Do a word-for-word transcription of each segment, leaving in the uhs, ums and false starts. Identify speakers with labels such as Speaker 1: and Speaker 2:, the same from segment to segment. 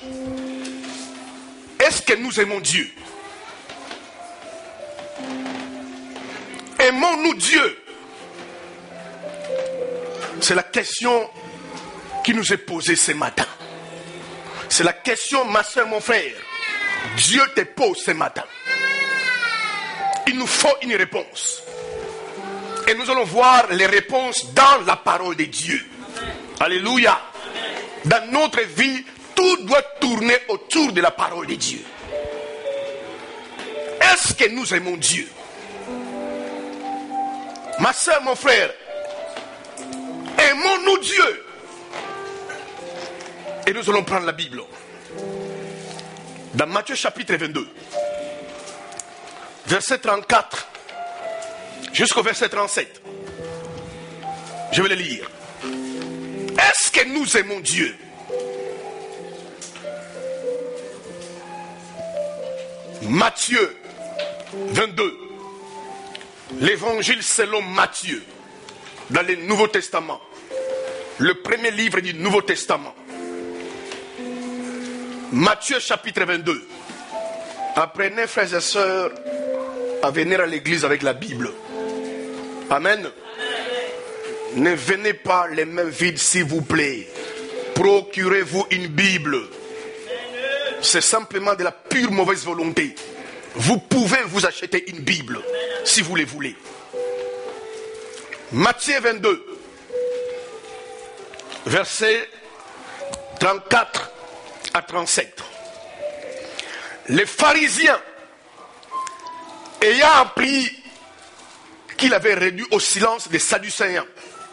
Speaker 1: Est-ce que nous aimons Dieu? Aimons-nous Dieu? C'est la question qui nous est posée ce matin. C'est la question, ma soeur, mon frère, Dieu te pose ce matin. Il nous faut une réponse. Et nous allons voir les réponses dans la parole de Dieu. Alléluia. Dans notre vie, tout doit tourner autour de la parole de Dieu. Est-ce que nous aimons Dieu? Ma soeur, mon frère, aimons-nous Dieu? Et nous allons prendre la Bible. Dans Matthieu chapitre vingt-deux, verset trente-quatre jusqu'au verset trente-sept. Je vais le lire. Est-ce que nous aimons Dieu? Matthieu vingt-deux. L'évangile selon Matthieu. Dans le Nouveau Testament. Le premier livre du Nouveau Testament. Matthieu chapitre vingt-deux. Apprenez, frères et sœurs, à venir à l'église avec la Bible. Amen. Ne venez pas les mains vides, s'il vous plaît. Procurez-vous une Bible. C'est simplement de la pure mauvaise volonté. Vous pouvez vous acheter une Bible, si vous le voulez. Matthieu vingt-deux, versets trente-quatre à trente-sept. Les pharisiens, ayant appris qu'il avait réduit au silence les Sadducéens,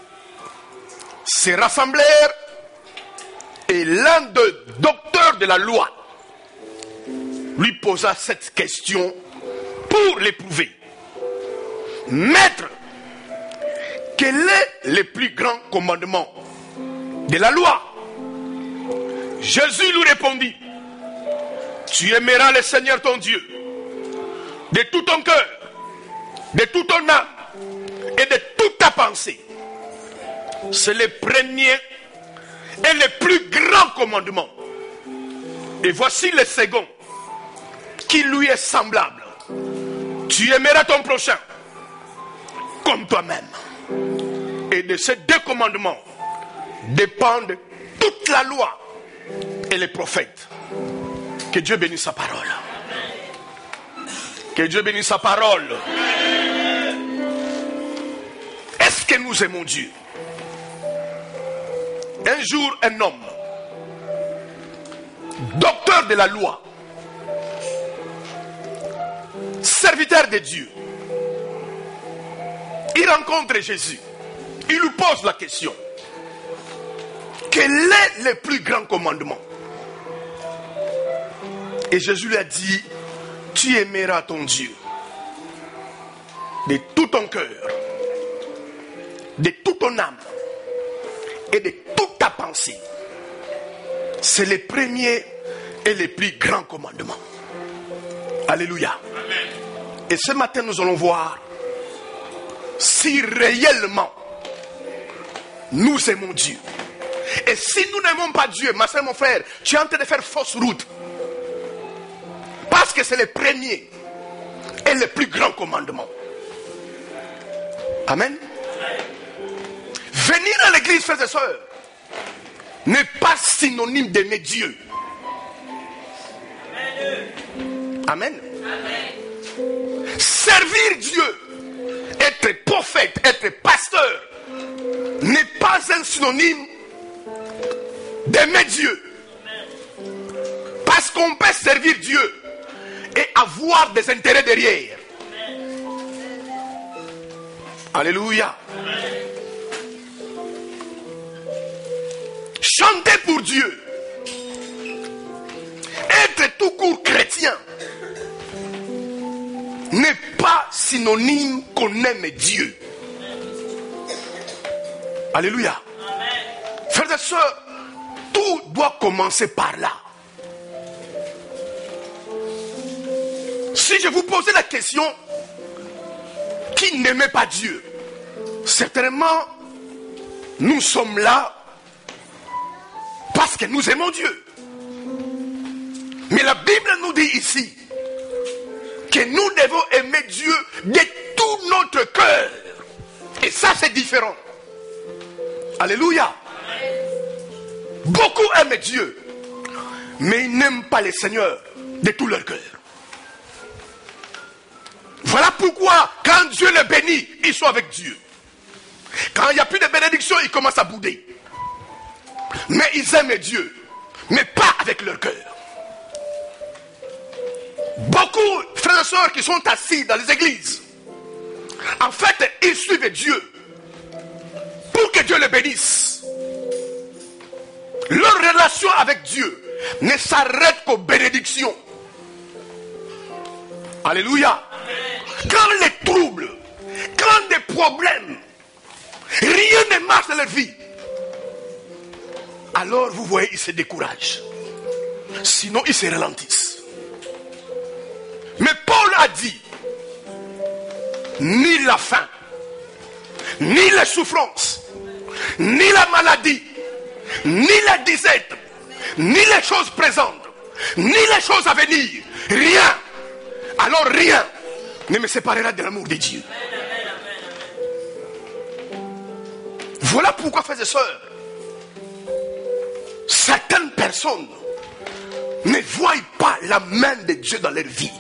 Speaker 1: se rassemblèrent et l'un des docteurs de la loi lui posa cette question pour l'éprouver. Maître, quel est le plus grand commandement de la loi? Jésus lui répondit: tu aimeras le Seigneur ton Dieu de tout ton cœur, de toute ton âme et de toute ta pensée. C'est le premier et le plus grand commandement. Et voici le second, qui lui est semblable. Tu aimeras ton prochain comme toi-même. Et de ces deux commandements dépendent toute la loi et les prophètes. Que Dieu bénisse sa parole. Que Dieu bénisse sa parole. Est-ce que nous aimons Dieu? Un jour, un homme, docteur de la loi, serviteur de Dieu, il rencontre Jésus. Il lui pose la question: quel est le plus grand commandement? Et Jésus lui a dit: tu aimeras ton Dieu de tout ton cœur, de toute ton âme et de toute ta pensée. C'est le premier et le plus grand commandement. Alléluia. Amen. Et ce matin, nous allons voir si réellement nous aimons Dieu. Et si nous n'aimons pas Dieu, ma soeur, mon frère, tu es en train de faire fausse route. Parce que c'est le premier et le plus grand commandement. Amen. Venir à l'église, frères et sœurs, n'est pas synonyme d'aimer Dieu. Amen. Amen. Servir Dieu, être prophète, être pasteur, n'est pas un synonyme d'aimer Dieu. Parce qu'on peut servir Dieu et avoir des intérêts derrière. Alléluia. Chanter pour Dieu, être tout court chrétien, n'est pas synonyme qu'on aime Dieu. Alléluia. Frères et sœurs, tout doit commencer par là. Si je vous posais la question, qui n'aimait pas Dieu? Certainement, nous sommes là parce que nous aimons Dieu. la Bible nous dit ici que nous devons aimer Dieu de tout notre cœur. Et ça, c'est différent. Alléluia. Beaucoup aiment Dieu, mais ils n'aiment pas le Seigneur de tout leur cœur. Voilà pourquoi, quand Dieu les bénit, ils sont avec Dieu. Quand il n'y a plus de bénédiction, ils commencent à bouder. Mais ils aiment Dieu, mais pas avec leur cœur. Beaucoup de frères et sœurs qui sont assis dans les églises, en fait, ils suivent Dieu pour que Dieu les bénisse. Leur relation avec Dieu ne s'arrête qu'aux bénédictions. Alléluia. Quand les troubles, quand des problèmes, rien ne marche dans leur vie, alors vous voyez, ils se découragent. Sinon, ils se ralentissent. Mais Paul a dit, ni la faim, ni la souffrance, ni la maladie, ni la disette, ni les choses présentes, ni les choses à venir, rien, alors rien ne me séparera de l'amour de Dieu. Voilà pourquoi, frères et sœurs, certaines personnes ne voient pas la main de Dieu dans leur vie.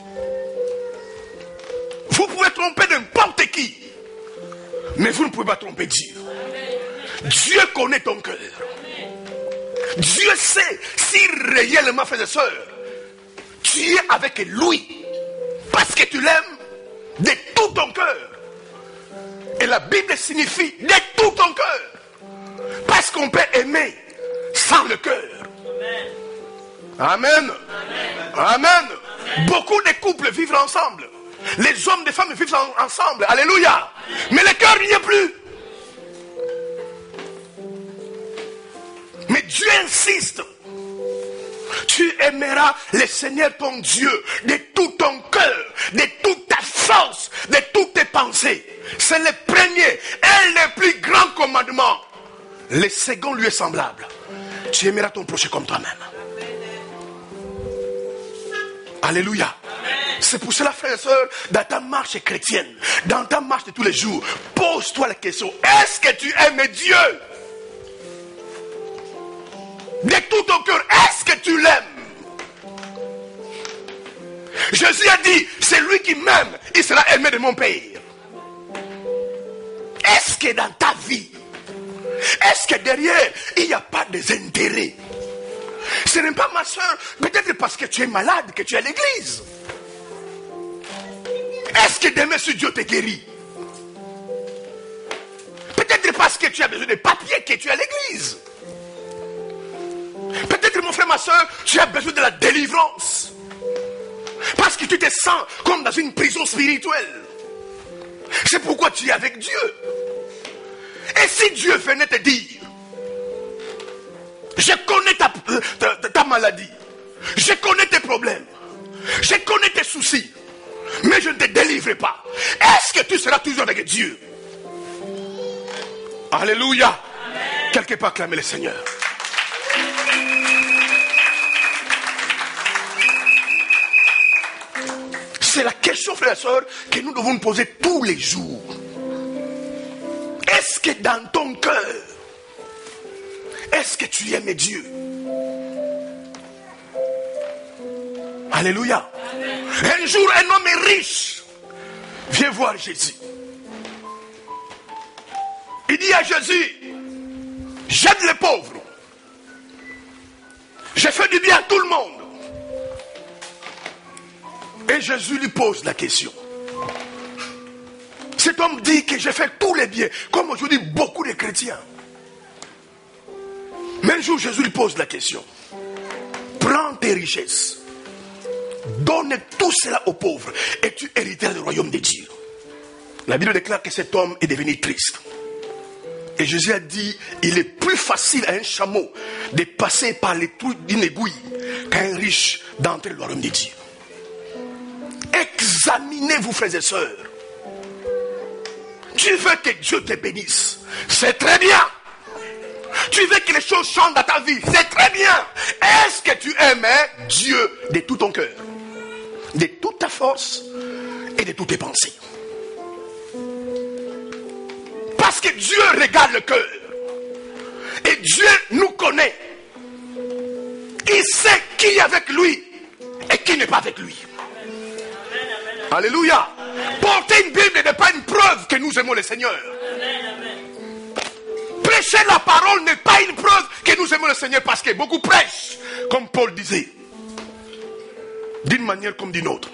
Speaker 1: Vous pouvez tromper n'importe qui, mais vous ne pouvez pas tromper Dieu. Dieu connaît ton cœur. Dieu sait si réellement, frères et sœurs, tu es avec lui parce que tu l'aimes de tout ton cœur. Et la Bible signifie de tout ton cœur, parce qu'on peut aimer sans le cœur. Amen. Amen. Amen. Amen. Beaucoup de couples vivent ensemble. Les hommes et les femmes vivent ensemble. Alléluia. Mais le cœur n'y est plus. Mais Dieu insiste. Tu aimeras le Seigneur ton Dieu de tout ton cœur, de toute ta force, de toutes tes pensées. C'est le premier et le plus grand commandement. Le second lui est semblable. Tu aimeras ton prochain comme toi-même. Alléluia. C'est pour cela, frères et sœurs, dans ta marche chrétienne, dans ta marche de tous les jours, pose-toi la question, est-ce que tu aimes Dieu? De tout ton cœur, est-ce que tu l'aimes? Jésus a dit, c'est lui qui m'aime, il sera aimé de mon Père. Est-ce que dans ta vie, est-ce que derrière, il n'y a pas des intérêts? Ce n'est pas, ma soeur, peut-être parce que tu es malade que tu es à l'église. Est-ce que demain, si Dieu te guérit? Peut-être parce que tu as besoin de papiers que tu es à l'église. Peut-être, mon frère, ma soeur, tu as besoin de la délivrance. Parce que tu te sens comme dans une prison spirituelle. C'est pourquoi tu es avec Dieu. Et si Dieu venait te dire, je connais ta, ta, ta maladie, je connais tes problèmes, je connais tes soucis, mais je ne te délivre pas, est-ce que tu seras toujours avec Dieu? Alléluia. Amen. Quelque part, acclamez le Seigneur. C'est la question, frères et sœurs, que nous devons nous poser tous les jours. Est-ce que dans ton cœur, est-ce que tu aimes Dieu? Alléluia. Amen. Un jour, un homme riche vient voir Jésus. Il dit à Jésus, j'aide les pauvres. Je fais du bien à tout le monde. Et Jésus lui pose la question. Cet homme dit que je fais tous les biens, comme aujourd'hui beaucoup de chrétiens. Mais un jour, Jésus lui pose la question. Prends tes richesses, donne tout cela aux pauvres, et tu hériteras du royaume de Dieu. La Bible déclare que cet homme est devenu triste. Et Jésus a dit, il est plus facile à un chameau de passer par les trous d'une aiguille qu'à un riche d'entrer dans le royaume de Dieu. Examinez-vous, frères et sœurs. Tu veux que Dieu te bénisse, c'est très bien. Tu Tu veux que les choses changent dans ta vie. C'est très bien. Est-ce que tu aimes Dieu de tout ton cœur, de toute ta force et de toutes tes pensées? Parce que Dieu regarde le cœur. Et Dieu nous connaît. Il sait qui est avec lui et qui n'est pas avec lui. Alléluia. Porter une Bible n'est pas une preuve que nous aimons le Seigneur. Prêcher la parole n'est pas une preuve que nous aimons le Seigneur, parce que beaucoup prêchent, comme Paul disait, d'une manière comme d'une autre.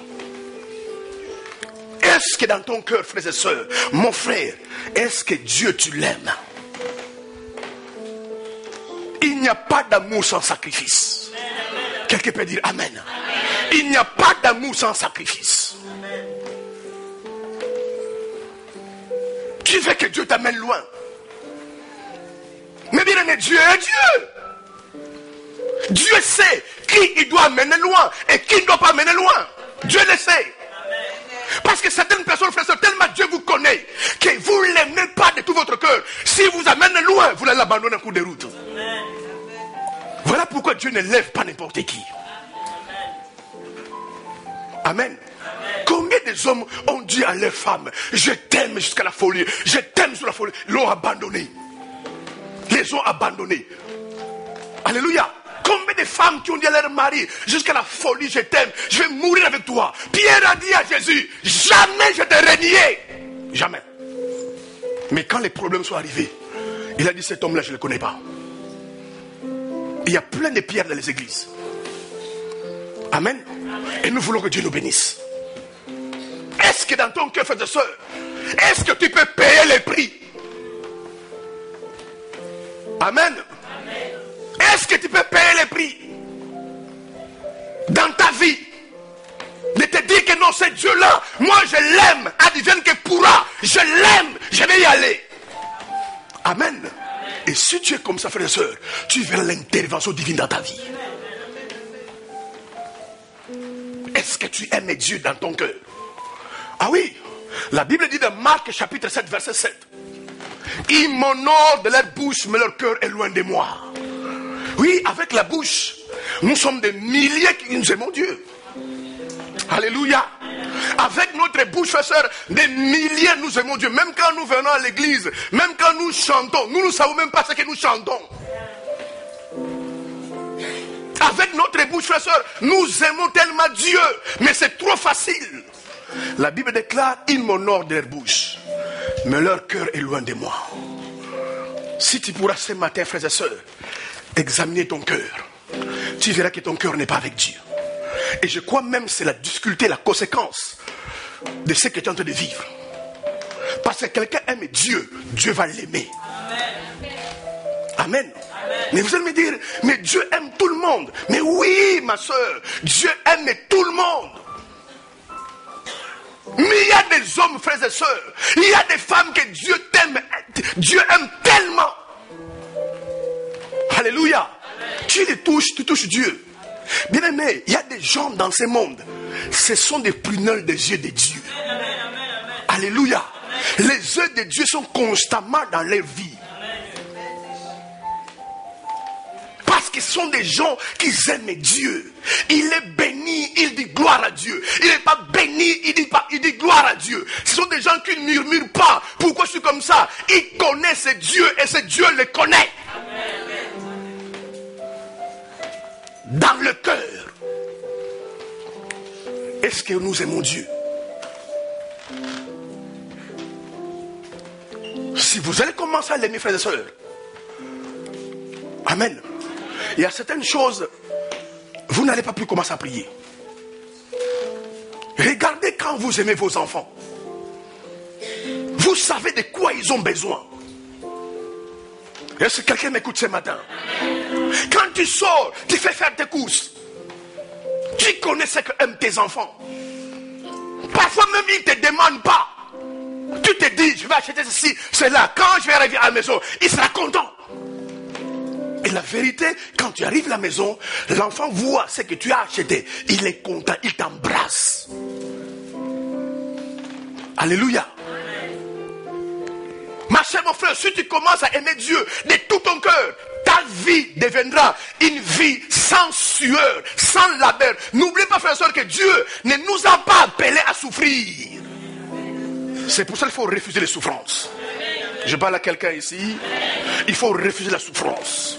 Speaker 1: Est-ce que dans ton cœur, frères et sœurs, mon frère, est-ce que Dieu, tu l'aimes? Il n'y a pas d'amour sans sacrifice. Quelqu'un peut dire Amen. Amen. Il n'y a pas d'amour sans sacrifice. Amen. Tu veux que Dieu t'amène loin. Mais bien aimé, Dieu est Dieu. Dieu sait qui il doit amener loin et qui ne doit pas amener loin. Dieu le sait. Parce que certaines personnes, frères, tellement Dieu vous connaît que vous ne l'aimez pas de tout votre cœur. Si vous amène loin, vous allez l'abandonner en cours de route. Amen. Voilà pourquoi Dieu ne lève pas n'importe qui. Amen. Amen. Combien des hommes ont dit à leurs femmes, je t'aime jusqu'à la folie, je t'aime jusqu'à la folie, l'ont abandonné. Les ont abandonnés. Alléluia. Combien de femmes qui ont dit à leur mari, jusqu'à la folie, je t'aime, je vais mourir avec toi. Pierre a dit à Jésus, jamais je te renié. Jamais. Mais quand les problèmes sont arrivés, il a dit, cet homme-là, je ne le connais pas. Il y a plein de pierres dans les églises. Amen. Et nous voulons que Dieu nous bénisse. Est-ce que dans ton cœur, frères et sœurs, est-ce que tu peux payer les prix? Amen. Est-ce que tu peux payer les prix dans ta vie? De te dire que non, c'est Dieu-là, moi je l'aime, advienne que pourra, je l'aime, je vais y aller. Amen. Et si tu es comme ça, frère et soeur, tu verras l'intervention divine dans ta vie. Est-ce que tu aimes Dieu dans ton cœur? Ah oui, la Bible dit dans Marc chapitre sept, verset sept. Ils m'honorent de leur bouche, mais leur cœur est loin de moi. Oui, avec la bouche, nous sommes des milliers qui nous aimons Dieu. Alléluia. Avec notre bouche, frères et sœurs, des milliers nous aimons Dieu. Même quand nous venons à l'église, même quand nous chantons, nous ne savons même pas ce que nous chantons. Avec notre bouche, frères et sœurs, nous aimons tellement Dieu, mais c'est trop facile. La Bible déclare, ils m'honorent de leur bouche, mais leur cœur est loin de moi. Si tu pourras ce matin, frères et sœurs, examiner ton cœur, tu verras que ton cœur n'est pas avec Dieu. Et je crois même que c'est la difficulté, la conséquence de ce que tu es en train de vivre. Parce que quelqu'un aime Dieu, Dieu va l'aimer. Amen. Amen. Mais vous allez me dire, mais Dieu aime tout le monde. Mais oui, ma soeur, Dieu aime tout le monde. Mais il y a des hommes, frères et sœurs, il y a des femmes que Dieu t'aime, Dieu aime tellement. Alléluia. Amen. Tu les touches, tu touches Dieu. Bien aimé, il y a des gens dans ce monde, ce sont des prunelles des yeux de Dieu. Amen, amen, amen. Alléluia. Amen. Les yeux de Dieu sont constamment dans leur vie. Parce qu'ils sont des gens qui aiment Dieu. Il est béni, il dit gloire à Dieu. Il n'est pas béni, il dit, pas, il dit gloire à Dieu. Ce sont des gens qui ne murmurent pas. Pourquoi je suis comme ça? Ils connaissent Dieu et ce Dieu les connaît. Dans le cœur, est-ce que nous aimons Dieu? Si vous allez commencer à l'aimer, frères et sœurs, amen. Il y a certaines choses, vous n'allez pas plus commencer à prier. Regardez quand vous aimez vos enfants. Vous savez de quoi ils ont besoin. Est-ce que quelqu'un m'écoute ce matin? Quand tu sors, tu fais faire tes courses. Tu connais ce qu'aiment tes enfants. Parfois même ils ne te demandent pas. Tu te dis, je vais acheter ceci, cela. Quand je vais arriver à la maison, il sera content. Et la vérité, quand tu arrives à la maison, l'enfant voit ce que tu as acheté. Il est content, il t'embrasse. Alléluia. Ma chère, mon frère, si tu commences à aimer Dieu de tout ton cœur, ta vie deviendra une vie sans sueur, sans labeur. N'oublie pas, frère et soeur, que Dieu ne nous a pas appelés à souffrir. C'est pour ça qu'il faut refuser les souffrances. Je parle à quelqu'un ici. Il faut refuser la souffrance.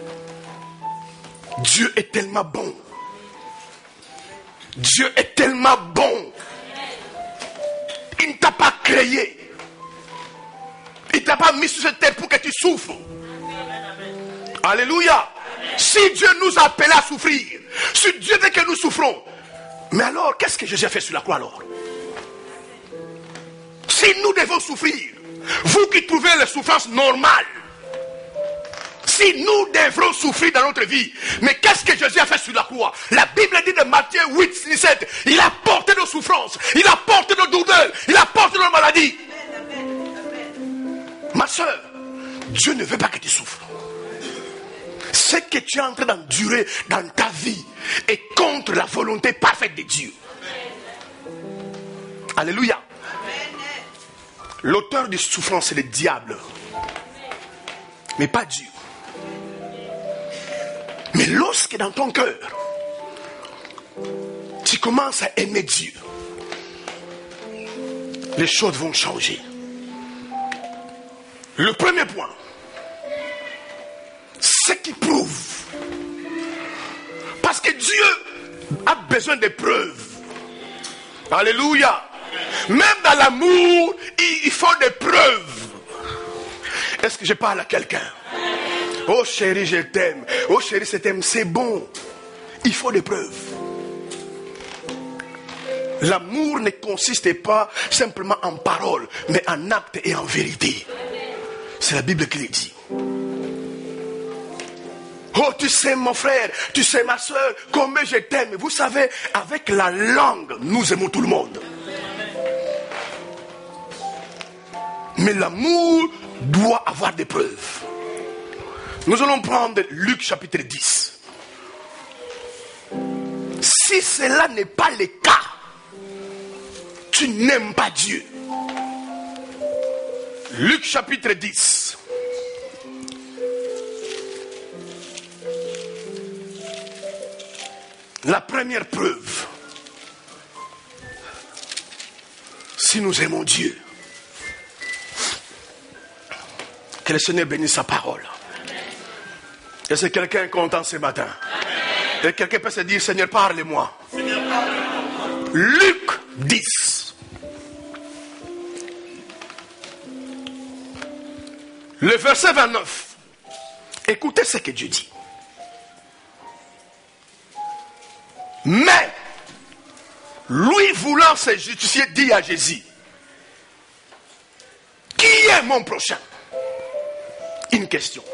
Speaker 1: Dieu est tellement bon. Dieu est tellement bon. Il ne t'a pas créé. Il ne t'a pas mis sur cette terre pour que tu souffres. Alléluia. Si Dieu nous a appelés à souffrir, si Dieu veut que nous souffrons, mais alors qu'est-ce que Jésus a fait sur la croix alors? Si nous devons souffrir, vous qui trouvez les souffrances normales, si nous devrons souffrir dans notre vie, mais qu'est-ce que Jésus a fait sur la croix? La Bible dit de Matthieu huit, dix-sept, il a porté nos souffrances, il a porté nos douleurs, il a porté nos maladies. Ma soeur, Dieu ne veut pas que tu souffres. Ce que tu es en train d'endurer dans ta vie est contre la volonté parfaite de Dieu. Alléluia. L'auteur de souffrance, c'est le diable. Mais pas Dieu. Mais lorsque dans ton cœur, tu commences à aimer Dieu, les choses vont changer. Le premier point, ce qui prouve, parce que Dieu a besoin de preuves. Alléluia. Même dans l'amour, il faut des preuves. Est-ce que je parle à quelqu'un? Oh chérie, je t'aime. Oh chérie, je t'aime. C'est bon. Il faut des preuves. L'amour ne consiste pas simplement en paroles, mais en actes et en vérité. C'est la Bible qui le dit. Oh, tu sais mon frère, tu sais ma soeur, combien je t'aime. Vous savez, avec la langue, nous aimons tout le monde. Mais l'amour doit avoir des preuves. Nous allons prendre Luc chapitre dix. Si cela n'est pas le cas, tu n'aimes pas Dieu. Luc chapitre dix. La première preuve, si nous aimons Dieu, que le Seigneur bénisse sa parole. Est-ce que quelqu'un est content ce matin? Et quelqu'un peut se dire, Seigneur, parle-moi. Luc dix. Le verset vingt-neuf. Écoutez ce que Dieu dit. Mais, lui voulant se justifier, dit à Jésus, qui est mon prochain? Une question.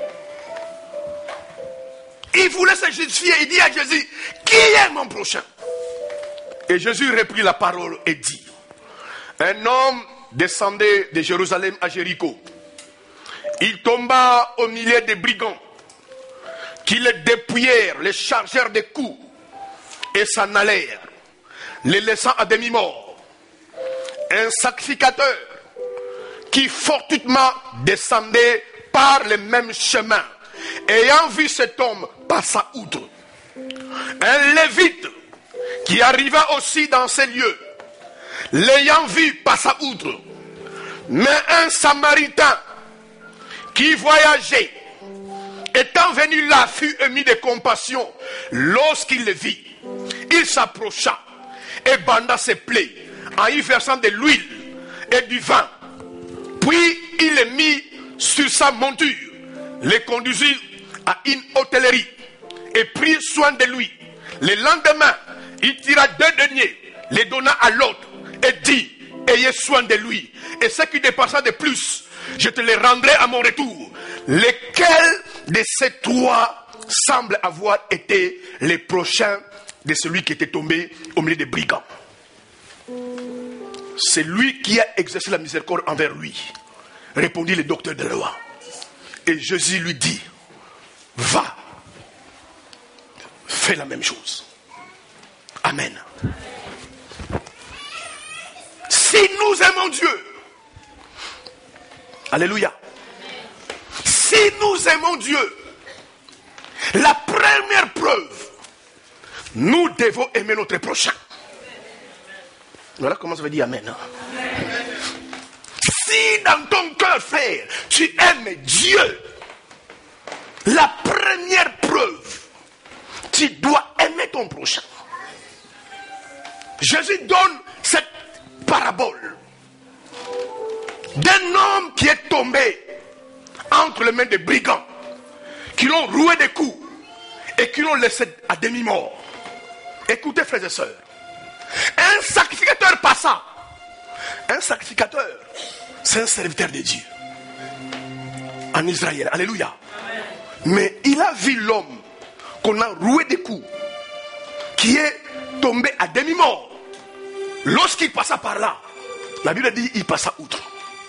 Speaker 1: Il voulait se justifier, il dit à Jésus, qui est mon prochain? Et Jésus reprit la parole et dit, un homme descendait de Jérusalem à Jéricho. Il tomba au milieu des brigands qui le dépouillèrent, le chargèrent de coups et s'en allèrent, les laissant à demi-mort. Un sacrificateur qui fortuitement descendait par le même chemin, ayant vu cet homme, passa outre. Un lévite qui arriva aussi dans ces lieux, l'ayant vu, passa outre. Mais un samaritain qui voyageait, étant venu là, fut ému de compassion. Lorsqu'il le vit, il s'approcha et banda ses plaies en y versant de l'huile et du vin. Puis il le mit sur sa monture, le conduisit à une hôtellerie et prit soin de lui. Le lendemain, il tira deux deniers, les donna à l'autre et dit, ayez soin de lui. Et ce qui dépassa de plus, je te les rendrai à mon retour. Lequel de ces trois semble avoir été les prochains de celui qui était tombé au milieu des brigands? C'est lui qui a exercé la miséricorde envers lui, répondit le docteur de la loi. Et Jésus lui dit, va, fais la même chose. Amen. Si nous aimons Dieu, alléluia, si nous aimons Dieu, La première preuve, nous devons aimer notre prochain. Voilà comment ça veut dire amen. Hein? Si dans ton cœur, frère, tu aimes Dieu, la première preuve, tu dois aimer ton prochain. Jésus donne cette parabole d'un homme qui est tombé entre les mains des brigands, qui l'ont roué des coups et qui l'ont laissé à demi-mort. Écoutez, frères et sœurs, un sacrificateur passa. Un sacrificateur, c'est un serviteur de Dieu en Israël. Alléluia. Mais il a vu l'homme qu'on a roué des coups, qui est tombé à demi-mort. Lorsqu'il passa par là, la Bible dit il passa outre.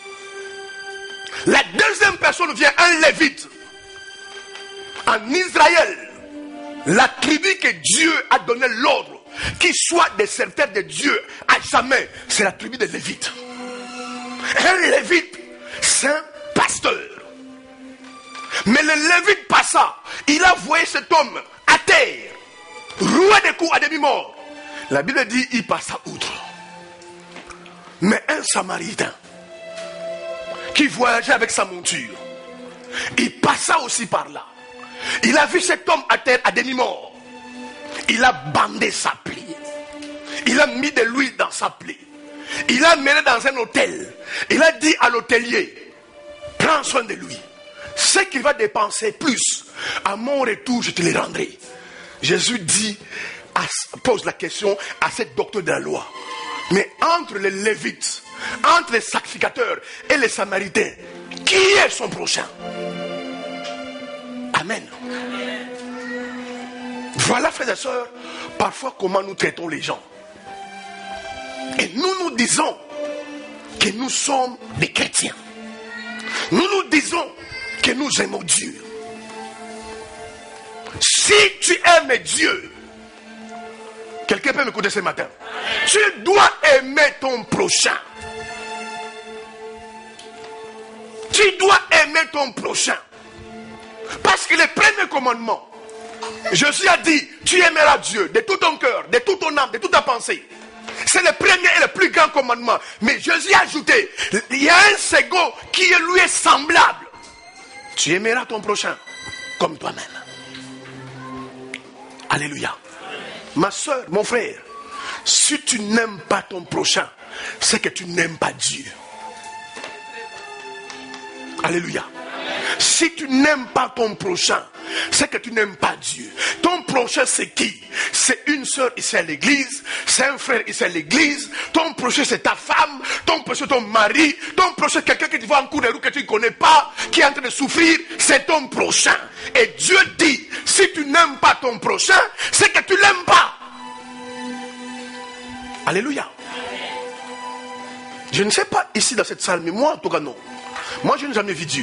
Speaker 1: La deuxième personne vient, un lévite. En Israël, la tribu que Dieu a donné l'ordre qui soit des serviteurs de Dieu à jamais, c'est la tribu des lévites. Un lévite, c'est un pasteur. Mais le lévite passa, il a voyé cet homme à terre, roué des coups à demi-mort. La Bible dit il passa outre. Mais un samaritain qui voyageait avec sa monture, il passa aussi par là. Il a vu cet homme à terre à demi-mort. Il a bandé sa plaie. Il a mis de l'huile dans sa plaie. Il l'a mené dans un hôtel. Il a dit à l'hôtelier, prends soin de lui. Ce qu'il va dépenser plus, à mon retour, je te le rendrai. Jésus dit, pose la question à cette docteur de la loi. Mais entre les Lévites, entre les sacrificateurs et les Samaritains, qui est son prochain? Amen. Voilà, frères et sœurs, parfois comment nous traitons les gens. Et nous nous disons que nous sommes des chrétiens. Nous nous disons que nous aimons Dieu. Si tu aimes Dieu, quelqu'un peut m'écouter ce matin, tu dois aimer ton prochain. Tu dois aimer ton prochain. Parce que le premier commandement, Jésus a dit, tu aimeras Dieu de tout ton cœur, de toute ton âme, de toute ta pensée. C'est le premier et le plus grand commandement. Mais Jésus a ajouté, il y a un second qui lui est semblable. Tu aimeras ton prochain comme toi-même. Alléluia. Ma soeur, mon frère, si tu n'aimes pas ton prochain, c'est que tu n'aimes pas Dieu. Alléluia. Si tu n'aimes pas ton prochain, c'est que tu n'aimes pas Dieu. Ton prochain, c'est qui? C'est une soeur ici à l'église, c'est un frère ici à l'église. Ton prochain, c'est ta femme, ton prochain, ton mari, ton prochain, quelqu'un qui te voit en cours de route que tu ne connais pas, qui est en train de souffrir, c'est ton prochain. Et Dieu dit, si tu n'aimes pas ton prochain, c'est que tu ne l'aimes pas. Alléluia. Je ne sais pas ici dans cette salle, mais moi en tout cas non. Moi je n'ai jamais vu Dieu.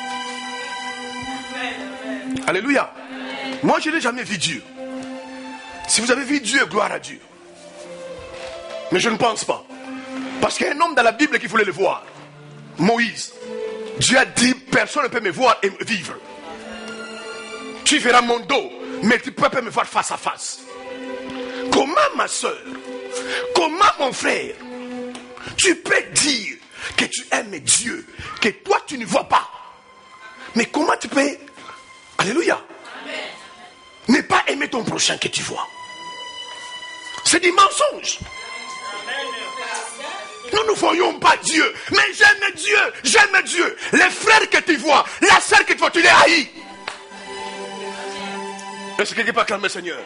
Speaker 1: Alléluia. Moi je n'ai jamais vu Dieu. Si vous avez vu Dieu, gloire à Dieu. Mais je ne pense pas. Parce qu'il y a un homme dans la Bible qui voulait le voir. Moïse. Dieu a dit, personne ne peut me voir et vivre. Tu verras mon dos, mais tu ne peux pas me voir face à face. Comment ma soeur, comment mon frère, tu peux dire que tu aimes Dieu, que toi tu ne vois pas. Mais comment tu peux, alléluia, ne pas aimer ton prochain que tu vois? C'est du mensonge. Nous ne voyons pas Dieu, mais j'aime Dieu, j'aime Dieu. Les frères que tu vois, la sœur que tu vois, tu les haïs. Est-ce que quelqu'un peut acclamer le Seigneur?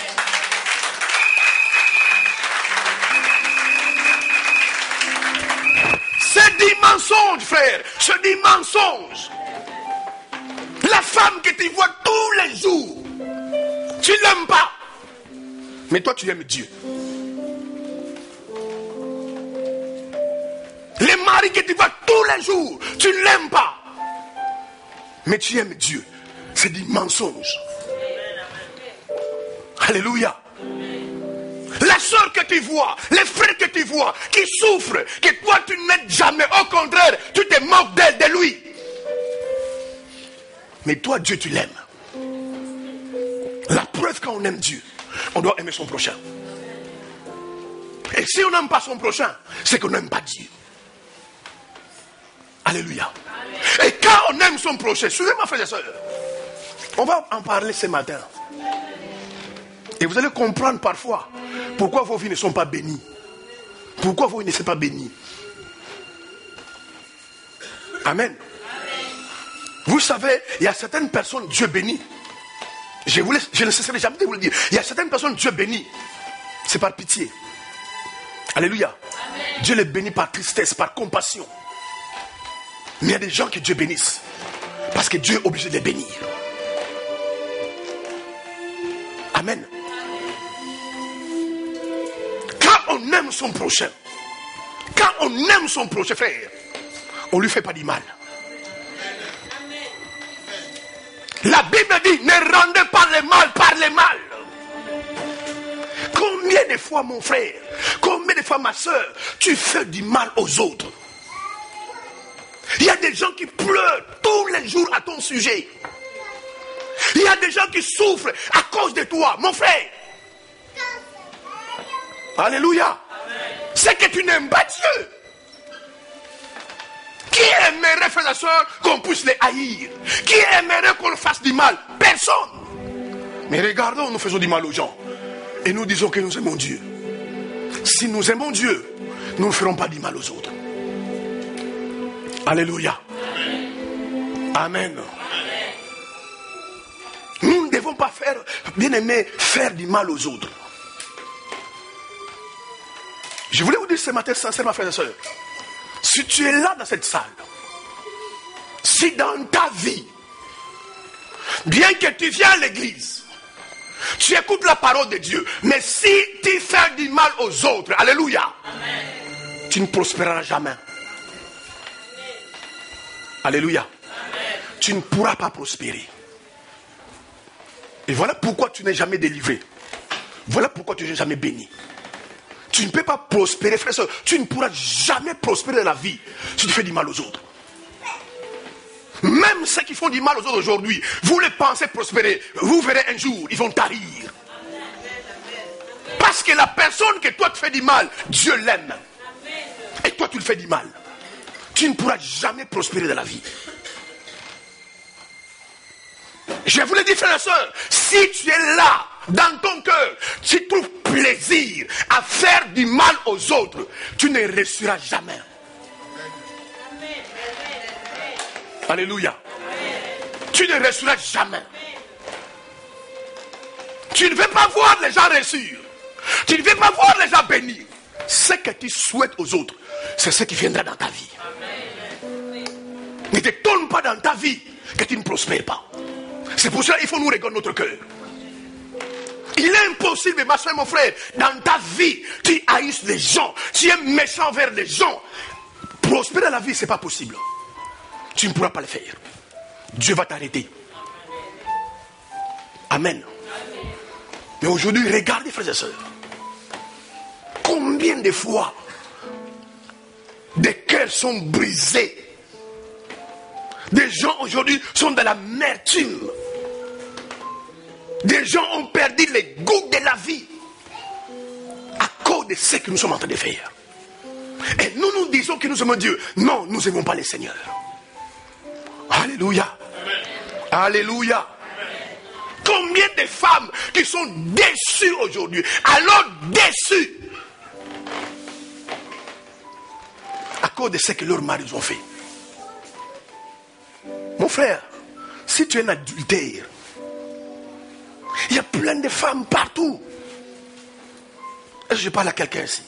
Speaker 1: C'est des mensonges, frère. C'est des mensonges. La femme que tu vois tous les jours, tu ne l'aimes pas. Mais toi, tu aimes Dieu. Le mari que tu vois tous les jours, tu ne l'aimes pas. Mais tu aimes Dieu. C'est des mensonges. Alléluia. La soeur que tu vois, les frères que tu vois, qui souffrent, que toi tu n'aides jamais, au contraire, tu te moques d'elle, de lui. Mais toi, Dieu, tu l'aimes. preuve quand on aime Dieu, on doit aimer son prochain. Et si on n'aime pas son prochain, c'est qu'on n'aime pas Dieu. Alléluia. Et quand on aime son prochain, suivez-moi frères et sœurs, on va en parler ce matin. Et vous allez comprendre parfois pourquoi vos vies ne sont pas bénies. Pourquoi vos vies ne sont pas bénies. Amen. Vous savez, il y a certaines personnes, Dieu bénit. Je, vous laisse, je ne cesserai jamais de vous le dire. Il y a certaines personnes, Dieu bénit. C'est par pitié. Alléluia. Amen. Dieu les bénit par tristesse, par compassion. Mais il y a des gens que Dieu bénisse. Parce que Dieu est obligé de les bénir. Amen. Quand on aime son prochain, quand on aime son prochain frère, on ne lui fait pas du mal. La Bible dit, ne rendez pas le mal par le mal. Combien de fois mon frère, combien de fois ma soeur, tu fais du mal aux autres? Il y a des gens qui pleurent tous les jours à ton sujet. Il y a des gens qui souffrent à cause de toi, mon frère. Alléluia. C'est que tu n'aimes pas Dieu. Qui aimerait, frères et sœurs, qu'on puisse les haïr? Qui aimerait qu'on fasse du mal? Personne. Mais regardons, nous faisons du mal aux gens. Et nous disons que nous aimons Dieu. Si nous aimons Dieu, nous ne ferons pas du mal aux autres. Alléluia. Amen. Nous ne devons pas faire, bien aimé, faire du mal aux autres. Je voulais vous dire ce matin, sincèrement, frères et sœurs, si tu es là dans cette salle, si dans ta vie, bien que tu viens à l'église, tu écoutes la parole de Dieu, mais si tu fais du mal aux autres, alléluia, amen, tu ne prospéreras jamais. Alléluia. Amen. Tu ne pourras pas prospérer. Et voilà pourquoi tu n'es jamais délivré. Voilà pourquoi tu n'es jamais béni. Tu ne peux pas prospérer, frère et soeur. Tu ne pourras jamais prospérer dans la vie si tu fais du mal aux autres. Même ceux qui font du mal aux autres aujourd'hui, vous les pensez prospérer, vous verrez un jour, ils vont tarir. Parce que la personne que toi tu fais du mal, Dieu l'aime. Et toi tu le fais du mal. Tu ne pourras jamais prospérer dans la vie. Je vous le dis, frères et sœurs, si tu es là, dans ton cœur, tu trouves plaisir à faire du mal aux autres, tu ne réussiras jamais. Amen. Alléluia. Amen. Tu ne réussiras jamais. Tu ne veux pas voir les gens réussir. Tu ne veux pas voir les gens bénir. Ce que tu souhaites aux autres, c'est ce qui viendra dans ta vie. Amen. Ne te tourne pas dans ta vie que tu ne prospères pas. C'est pour cela qu'il faut nous regarder notre cœur. Il est impossible, ma soeur, mon frère, dans ta vie, tu haïsses les gens, tu es méchant vers les gens. Prospérer dans la vie, ce n'est pas possible. Tu ne pourras pas le faire. Dieu va t'arrêter. Amen. Mais aujourd'hui, regardez, frères et sœurs, combien de fois des cœurs sont brisés. Des gens aujourd'hui sont dans l'amertume. Des gens ont perdu le goût de la vie à cause de ce que nous sommes en train de faire. Et nous nous disons que nous aimons Dieu. Non, nous n'aimons pas le Seigneur. Alléluia. Amen. Alléluia. Amen. Combien de femmes qui sont déçues aujourd'hui, alors déçues à cause de ce que leurs maris ont fait. Mon frère, si tu es un adultère, il y a plein de femmes partout. Est-ce que je parle à quelqu'un ici?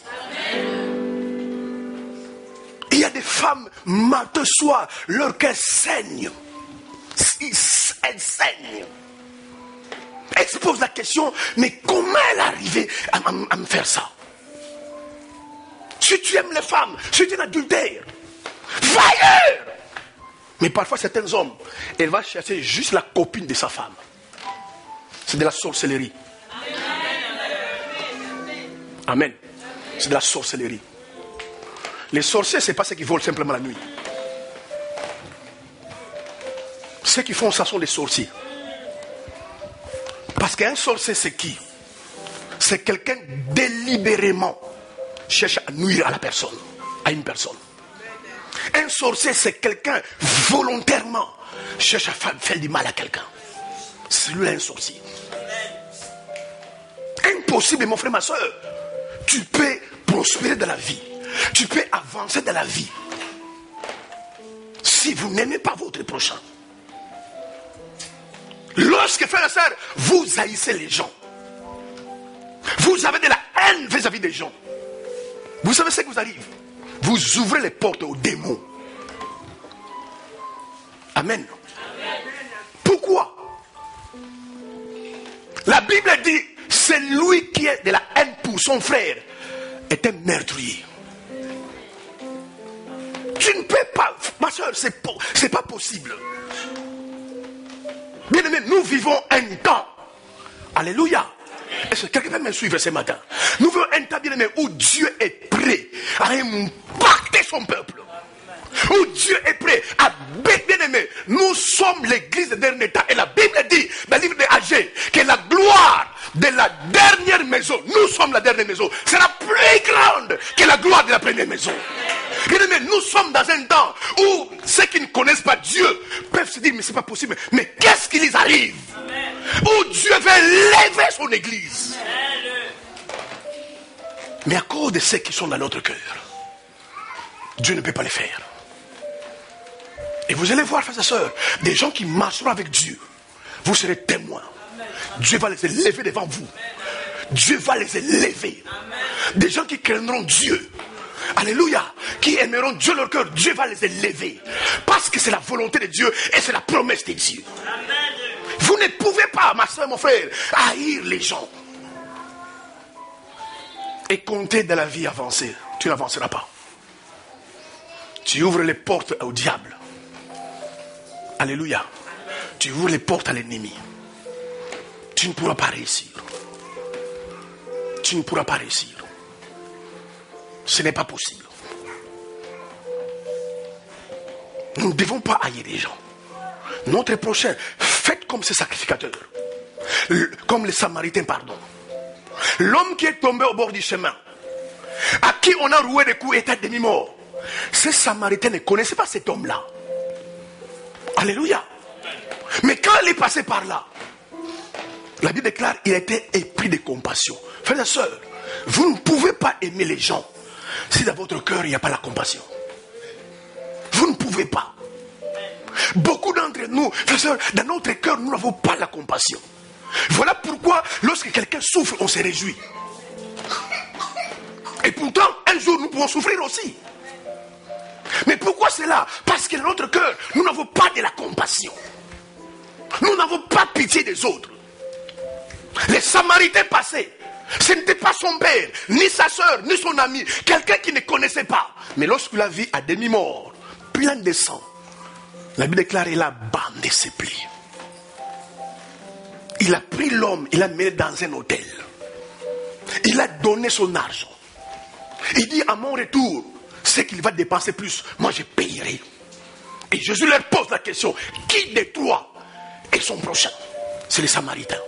Speaker 1: Il y a des femmes, matin soir, leur cœur saigne. Elles saignent. Elles se posent la question, mais comment elle est arrivée à, à, à me faire ça? Si tu aimes les femmes, si tu es un adultère, va ailleurs. Mais parfois, certains hommes, elle va chercher juste la copine de sa femme. C'est de la sorcellerie. Amen. C'est de la sorcellerie. Les sorciers, ce n'est pas ceux qui volent simplement la nuit. Ceux qui font ça sont des sorciers. Parce qu'un sorcier, c'est qui? C'est quelqu'un délibérément cherche à nuire à la personne, à une personne. Un sorcier, c'est quelqu'un volontairement cherche à faire du mal à quelqu'un. C'est lui un sorcier. Impossible, mon frère, ma soeur. Tu peux prospérer dans la vie. Tu peux avancer dans la vie. Si vous n'aimez pas votre prochain. Lorsque, frère et sœur, vous haïssez les gens. Vous avez de la haine vis-à-vis des gens. Vous savez ce qui vous arrive? Vous ouvrez les portes aux démons. Amen. Pourquoi? La Bible dit, c'est lui qui est de la haine pour son frère est un meurtrier. Tu ne peux pas, ma soeur, c'est, c'est pas possible. Bien aimé, nous vivons un temps. Alléluia. Est-ce que quelqu'un peut me suivre ce matin? Nous vivons un temps, bien aimé, où Dieu est prêt à impacter son peuple. Où Dieu est prêt à, bien aimé, nous sommes l'église de dernier temps. Et la Bible dit, dans le livre de Agé, que la gloire de la dernière maison, nous sommes la dernière maison, sera plus grande que la gloire de la première maison. Bien aimé, nous sommes dans un temps où ceux qui ne connaissent pas Dieu peuvent se dire, mais c'est pas possible. Mais qu'est-ce qui les arrive? Amen. Où Dieu veut lever son église. Amen. Mais à cause de ceux qui sont dans notre cœur, Dieu ne peut pas les faire. Et vous allez voir, frères et sœurs, des gens qui marcheront avec Dieu. Vous serez témoins. Amen. Dieu va les élever devant vous. Amen. Dieu va les élever. Amen. Des gens qui craindront Dieu. Alléluia. Qui aimeront Dieu leur cœur. Dieu va les élever. Parce que c'est la volonté de Dieu et c'est la promesse de Dieu. Amen. Vous ne pouvez pas, ma soeur, mon frère, haïr les gens. Et compter dans la vie avancée. Tu n'avanceras pas. Tu ouvres les portes au diable. Alléluia. Tu ouvres les portes à l'ennemi. Tu ne pourras pas réussir. Tu ne pourras pas réussir. Ce n'est pas possible. Nous ne devons pas haïr les gens. Notre prochain, faites comme ces sacrificateurs. Comme les Samaritains, pardon. L'homme qui est tombé au bord du chemin, à qui on a roué des coups, était demi-mort. Ces Samaritains ne connaissaient pas cet homme-là. Alléluia. Mais quand il est passé par là, la Bible déclare qu'il était épris de compassion. Frères et sœurs, vous ne pouvez pas aimer les gens si dans votre cœur il n'y a pas la compassion. Vous ne pouvez pas. Beaucoup d'entre nous, frères et sœurs, dans notre cœur, nous n'avons pas la compassion. Voilà pourquoi, lorsque quelqu'un souffre, on se réjouit. Et pourtant, un jour, nous pouvons souffrir aussi. Mais pourquoi cela? Parce que dans notre cœur, nous n'avons pas de la compassion. Nous n'avons pas pitié des autres. Les Samaritains passaient. Ce n'était pas son père, ni sa soeur, ni son ami. Quelqu'un qui ne connaissait pas. Mais lorsqu'il l'a vu à demi-mort, plein de sang, la Bible déclare qu'il a bandé ses plis. Il a pris l'homme, il l'a mis dans un hôtel. Il a donné son argent. Il dit à mon retour, ce qu'il va dépenser plus, moi je payerai. Et Jésus leur pose la question, qui de toi est son prochain? C'est les Samaritains.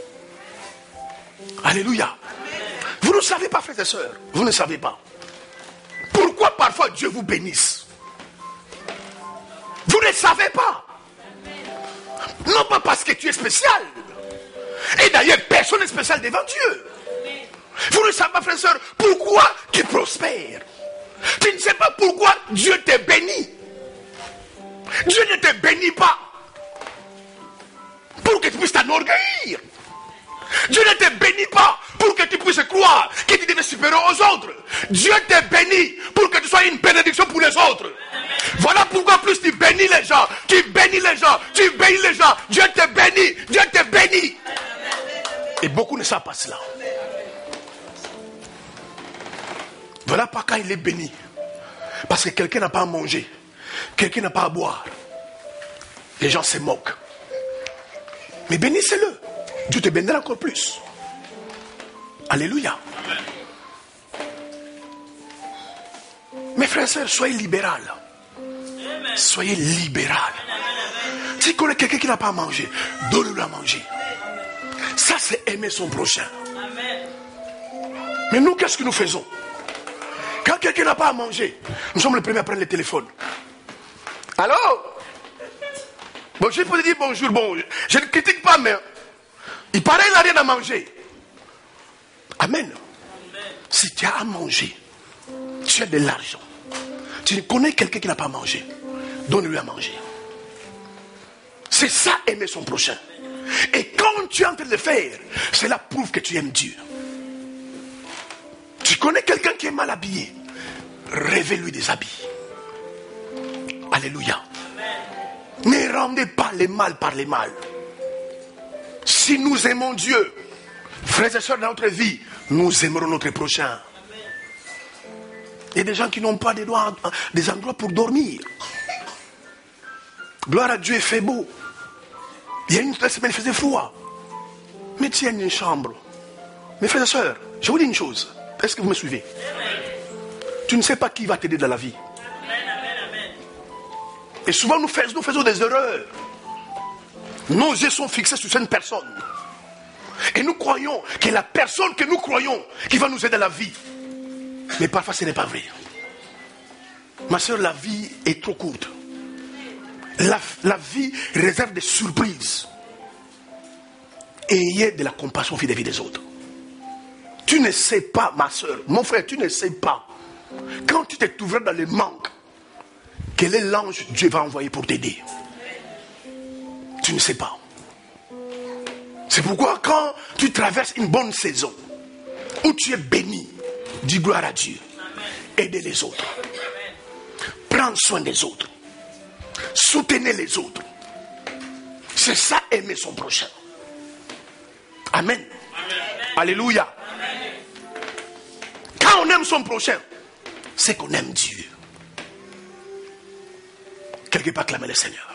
Speaker 1: Alléluia. Vous ne savez pas, frères et sœurs, vous ne savez pas. Pourquoi parfois Dieu vous bénisse? Vous ne savez pas. Non pas parce que tu es spécial. Et d'ailleurs, personne n'est spécial devant Dieu. Vous ne savez pas, frères et sœurs, pourquoi tu prospères. Tu ne sais pas pourquoi Dieu te bénit. Dieu ne te bénit pas pour que tu puisses t'enorgueillir. Dieu ne te bénit pas pour que tu puisses croire que tu deviens supérieur aux autres. Dieu te bénit pour que tu sois une bénédiction pour les autres. Voilà pourquoi plus tu bénis les gens, tu bénis les gens, tu bénis les gens, Dieu te bénit, Dieu te bénit. Et beaucoup ne savent pas cela. Voilà pas quand il est béni. Parce que quelqu'un n'a pas à manger, quelqu'un n'a pas à boire. Les gens se moquent. Mais bénissez-le. Dieu te bénira encore plus. Alléluia. Mes frères et sœurs, soyez libéral. Soyez libéral. Si tu connais quelqu'un qui n'a pas à manger, donne-lui à manger. Ça, c'est aimer son prochain.
Speaker 2: Amen.
Speaker 1: Mais nous, qu'est-ce que nous faisons? Quand quelqu'un n'a pas à manger, nous sommes les premiers à prendre le téléphone. Allô? Bon, je peux te dire bonjour. Bon, je ne critique pas, mais il paraît qu'il n'a rien à manger. Amen. Amen. Si tu as à manger, tu as de l'argent, tu connais quelqu'un qui n'a pas à manger, donne-lui à manger. C'est ça, aimer son prochain. Et quand tu es en train de le faire, cela prouve que tu aimes Dieu. Tu connais quelqu'un qui est mal habillé, rêvez-lui des habits. Alléluia. Ne rendez pas les mal par les mal. Si nous aimons Dieu, frères et sœurs, dans notre vie, nous aimerons notre prochain. Il y a des gens qui n'ont pas des, droits, des endroits pour dormir. Gloire à Dieu, il fait beau. Il y a une semaine, il faisait froid. Mais tiens une chambre. Mes frères et sœurs, je vous dis une chose. Est-ce que vous me suivez? Tu ne sais pas qui va t'aider dans la vie. Et souvent nous faisons, nous faisons des erreurs. Nos yeux sont fixés sur une personne. Et nous croyons que la personne que nous croyons qui va nous aider dans la vie. Mais parfois ce n'est pas vrai. Ma soeur, la vie est trop courte. La, la vie réserve des surprises. Ayez de la compassion vis-à-vis des autres. Tu ne sais pas, ma soeur, mon frère, tu ne sais pas. Quand tu t'es trouvé dans le manque, quel est l'ange que Dieu va envoyer pour t'aider? Tu ne sais pas. C'est pourquoi quand tu traverses une bonne saison, où tu es béni, dis gloire à Dieu. Aidez les autres. Prends soin des autres. Soutenez les autres. C'est ça, aimer son prochain. Amen. Amen. Alléluia. Amen. Quand on aime son prochain, c'est qu'on aime Dieu. Quelque part, acclamez le Seigneur.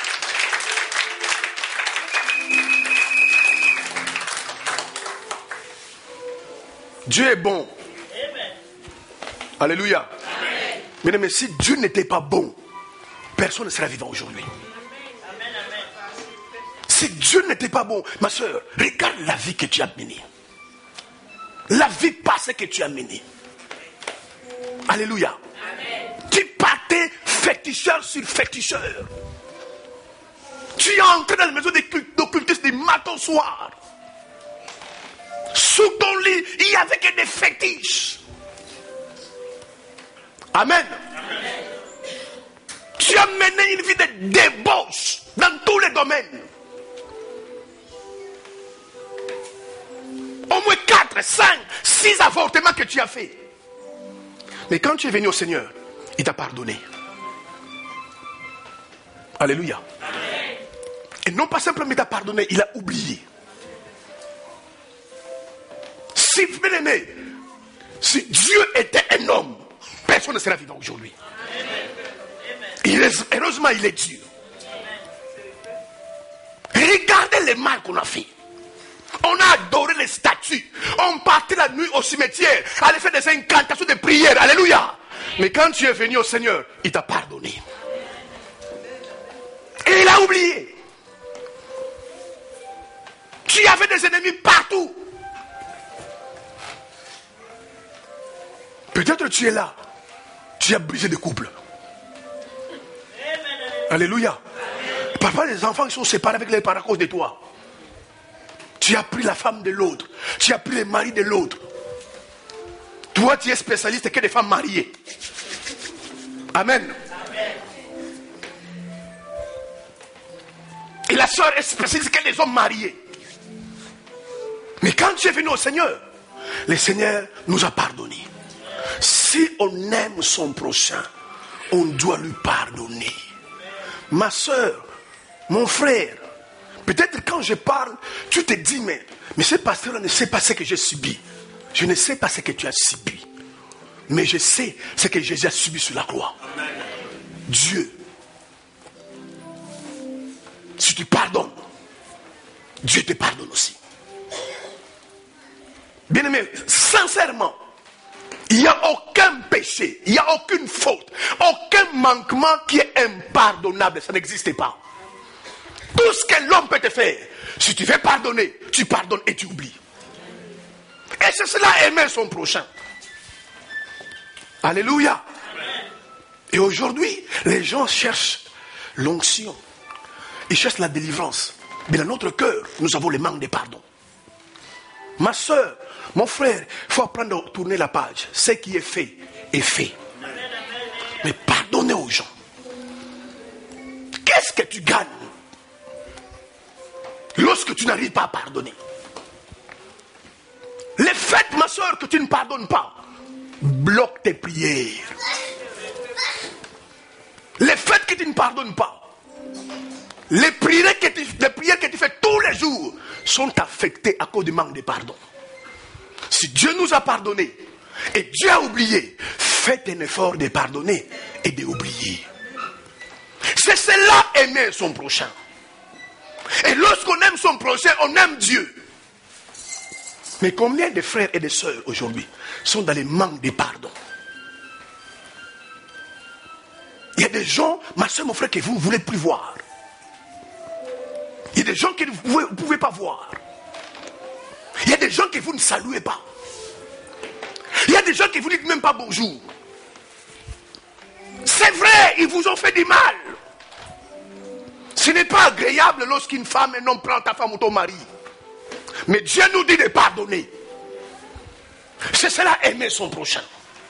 Speaker 1: Dieu est bon. Amen. Alléluia. Amen. Mais, mais si Dieu n'était pas bon, personne ne serait vivant aujourd'hui. Amen. Amen. Si Dieu n'était pas bon, ma soeur, regarde la vie que tu as menée. La vie passée que tu as menée. Alléluia. Amen. Tu partais féticheur sur féticheur. Tu es entré dans la maison d'occultistes du matin au soir. Sous ton lit, il n'y avait que des fétiches. Amen. Amen. Tu as mené une vie de débauche dans tous les domaines. Au moins quatre, cinq, six avortements que tu as fait. Mais quand tu es venu au Seigneur, il t'a pardonné. Alléluia. Amen. Et non pas simplement il t'a pardonné, il a oublié. Si, bien aimé, si Dieu était un homme, personne ne serait vivant aujourd'hui. Est, heureusement, il est Dieu. Regardez le mal qu'on a fait. On a adoré les statues. On partait la nuit au cimetière, aller faire des incantations de prières. Alléluia. Mais quand tu es venu au Seigneur, il t'a pardonné. Et il a oublié. Tu avais des ennemis partout. Peut-être tu es là. Tu as brisé des couples. Alléluia. Parfois les enfants sont séparés avec les parents à cause de toi. Tu as pris la femme de l'autre. Tu as pris le mari de l'autre. Toi tu es spécialiste que des femmes mariées. Amen. Et la soeur est spécialiste que des hommes mariés. Mais quand tu es venu au Seigneur, le Seigneur nous a pardonné. Si on aime son prochain, on doit lui pardonner. Ma soeur, mon frère, peut-être quand je parle, tu te dis, mais, mais ce pasteur ne sait pas ce que j'ai subi. Je ne sais pas ce que tu as subi. Mais je sais ce que Jésus a subi sur la croix. Amen. Dieu, si tu pardonnes, Dieu te pardonne aussi. Bien-aimé, sincèrement, il n'y a aucun péché, il n'y a aucune faute, aucun manquement qui est impardonnable. Ça n'existe pas. Tout tout ce que l'homme peut te faire. Si tu veux pardonner, tu pardonnes et tu oublies. Et c'est cela, aimer son prochain. Alléluia. Et aujourd'hui, les gens cherchent l'onction. Ils cherchent la délivrance. Mais dans notre cœur, nous avons le manque de pardon. Ma soeur, mon frère, il faut apprendre à tourner la page. Ce qui est fait, est fait. Mais pardonnez aux gens. Qu'est-ce que tu gagnes lorsque tu n'arrives pas à pardonner? Le fait, ma soeur, que tu ne pardonnes pas, bloque tes prières. Le fait que tu ne pardonnes pas, les prières que tu, les prières que tu fais tous les jours sont affectées à cause du manque de pardon. Si Dieu nous a pardonné et Dieu a oublié, faites un effort de pardonner et d'oublier. C'est cela, aimer son prochain. Et lorsqu'on aime son prochain, on aime Dieu. Mais combien de frères et de sœurs aujourd'hui sont dans les manques de pardon? Il y a des gens, ma soeur, mon frère, que vous ne voulez plus voir. Il y a des gens que vous ne pouvez pas voir. Il y a des gens que vous ne saluez pas. Il y a des gens que vous ne dites même pas bonjour. C'est vrai, ils vous ont fait du mal. Ce n'est pas agréable lorsqu'une femme, un homme prend ta femme ou ton mari. Mais Dieu nous dit de pardonner. C'est cela, aimer son prochain.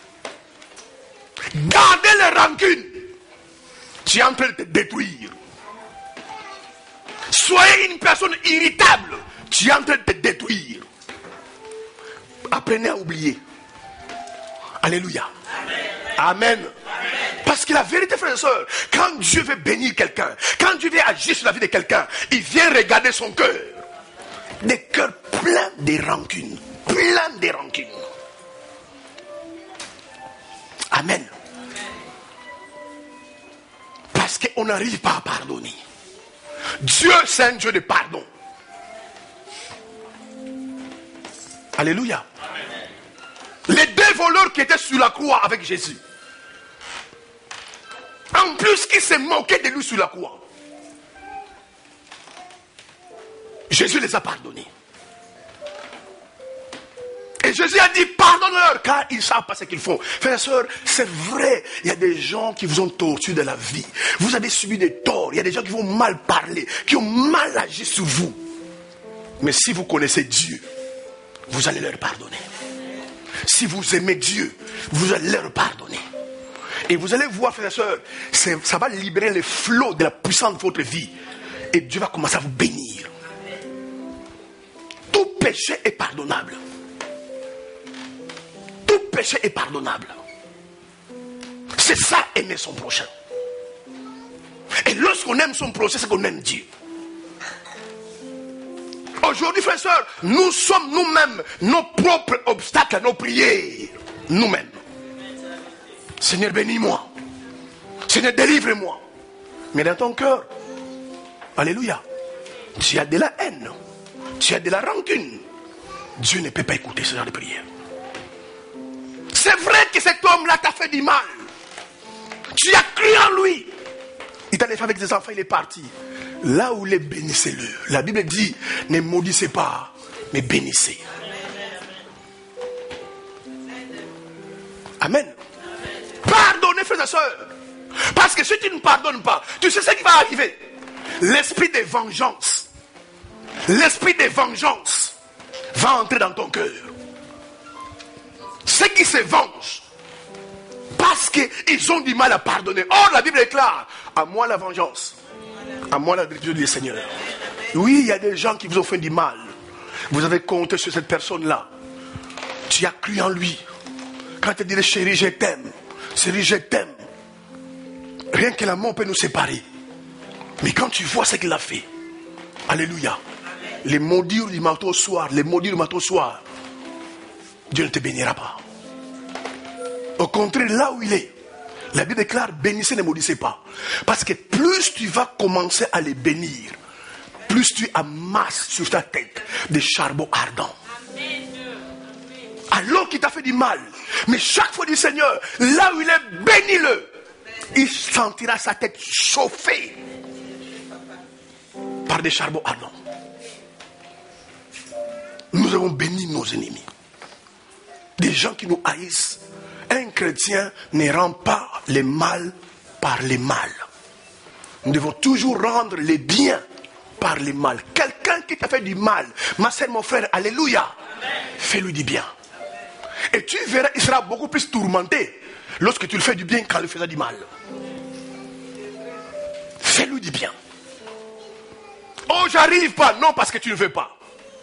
Speaker 1: Garder les rancunes. Tu es en train de te détruire. Soyez une personne irritable. Tu es en train de te détruire. Apprenez à oublier. Alléluia. Amen. Amen. Parce que la vérité, frères et sœurs, quand Dieu veut bénir quelqu'un, quand Dieu veut agir sur la vie de quelqu'un, il vient regarder son cœur. Des cœurs pleins de rancunes. Pleins de rancunes. Amen. Parce qu'on n'arrive pas à pardonner. Dieu, c'est un Dieu de pardon. Alléluia. Amen. Les deux voleurs qui étaient sur la croix avec Jésus, en plus qu'ils se moquaient de lui sur la croix, Jésus les a pardonnés. Et Jésus a dit, pardonne-leur, car ils ne savent pas ce qu'ils font. Frères et sœurs, c'est vrai, il y a des gens qui vous ont torturé de la vie. Vous avez subi des torts, il y a des gens qui vous ont mal parlé, qui ont mal agi sur vous. Mais si vous connaissez Dieu, vous allez leur pardonner. Si vous aimez Dieu, vous allez leur pardonner. Et vous allez voir, frères et sœurs, ça va libérer les flots de la puissance de votre vie. Et Dieu va commencer à vous bénir. Tout péché est pardonnable. Tout péché est pardonnable. C'est ça, aimer son prochain. Et lorsqu'on aime son prochain, c'est qu'on aime Dieu. Aujourd'hui, frères et sœurs, nous sommes nous-mêmes nos propres obstacles à nos prières. Nous-mêmes. Seigneur, bénis-moi. Seigneur, délivre-moi. Mais dans ton cœur, alléluia, tu as de la haine. Tu as de la rancune. Dieu ne peut pas écouter ce genre de prière. C'est vrai que cet homme-là t'a fait du mal. Tu as cru en lui. Il t'a laissé avec des enfants, il est parti. Là où il est, bénissez-le. La Bible dit, ne maudissez pas, mais bénissez. Amen. Pardonnez, frères et sœurs. Parce que si tu ne pardonnes pas, tu sais ce qui va arriver. L'esprit de vengeance. L'esprit de vengeance va entrer dans ton cœur. Ceux qui se vengent parce qu'ils ont du mal à pardonner. Or, la Bible est claire. À moi la vengeance. À moi la grâce du Seigneur. Oui, il y a des gens qui vous ont fait du mal. Vous avez compté sur cette personne-là. Tu as cru en lui. Quand tu dis chérie, je t'aime. Chérie, je t'aime. Rien que l'amour peut nous séparer. Mais quand tu vois ce qu'il a fait, alléluia. Les maudits du matin au soir, les maudits du matin au soir, Dieu ne te bénira pas. Au contraire, là où il est, la Bible déclare, bénissez, ne maudissez pas. Parce que plus tu vas commencer à les bénir, plus tu amasses sur ta tête des charbons ardents. Alors qu'il t'a fait du mal, mais chaque fois du Seigneur, là où il est, bénis-le. Il sentira sa tête chauffée. par des charbons ardents. Nous avons béni nos ennemis. Des gens qui nous haïssent. Un chrétien ne rend pas les mal par les mal. Nous devons toujours rendre les biens par les mal. Quelqu'un qui t'a fait du mal, ma soeur, mon frère, alléluia, fais-lui du bien. Et tu verras, il sera beaucoup plus tourmenté lorsque tu le fais du bien qu'en lui faisant du mal. Fais-lui du bien. Oh, j'arrive pas. Non, parce que tu ne veux pas.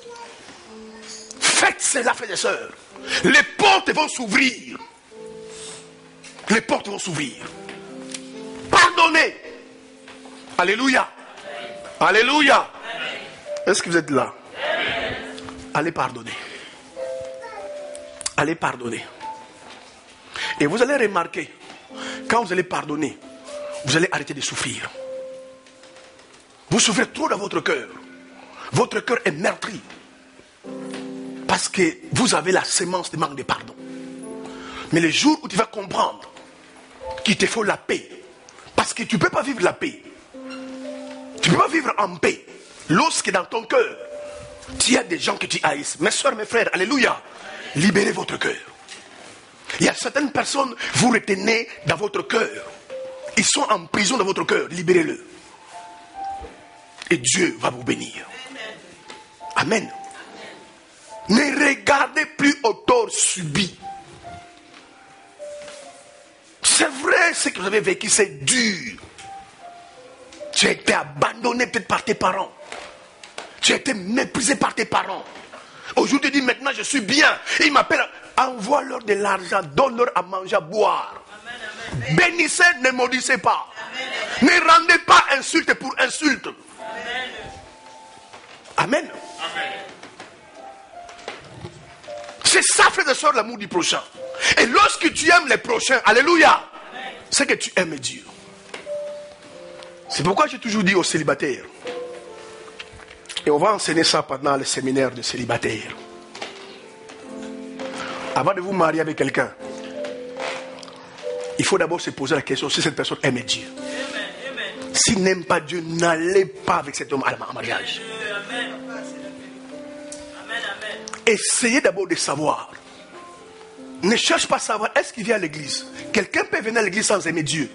Speaker 1: Faites cela, frères et sœurs. Les portes vont s'ouvrir. Les portes vont s'ouvrir. Pardonnez. Alléluia. Alléluia. Est-ce que vous êtes là? Allez pardonner. Allez pardonner. Et vous allez remarquer, quand vous allez pardonner, vous allez arrêter de souffrir. Vous souffrez trop dans votre cœur. Votre cœur est meurtri. Parce que vous avez la sémence de manque de pardon. Mais le jour où tu vas comprendre qu'il te faut la paix, parce que tu ne peux pas vivre la paix, tu ne peux pas vivre en paix lorsque dans ton cœur tu as des gens que tu haïsses. Mes soeurs, mes frères, alléluia, libérez votre cœur. Il y a certaines personnes, vous retenez dans votre cœur. Ils sont en prison dans votre cœur, libérez-le. Et Dieu va vous bénir. Amen. Ne regardez plus au tort subi. C'est vrai, ce que vous avez vécu, c'est dur. Tu as été abandonné peut-être par tes parents. Tu as été méprisé par tes parents. Aujourd'hui, tu dis maintenant je suis bien. Ils m'appellent, envoie-leur de l'argent, donne-leur à manger, à boire. Amen, amen. Bénissez, ne maudissez pas. Amen. Ne rendez pas insulte pour insulte. Amen. Amen. Amen. C'est ça, frère et soeur, l'amour du prochain. Et lorsque tu aimes les prochains, alléluia, c'est que tu aimes Dieu. C'est pourquoi j'ai toujours dit aux célibataires, et on va enseigner ça pendant le séminaire de célibataires. Avant de vous marier avec quelqu'un, il faut d'abord se poser la question si cette personne aime Dieu. S'il n'aime pas Dieu, n'allez pas avec cet homme en mariage. Essayez d'abord de savoir. Ne cherche pas à savoir, est-ce qu'il vient à l'église? Quelqu'un peut venir à l'église sans aimer Dieu.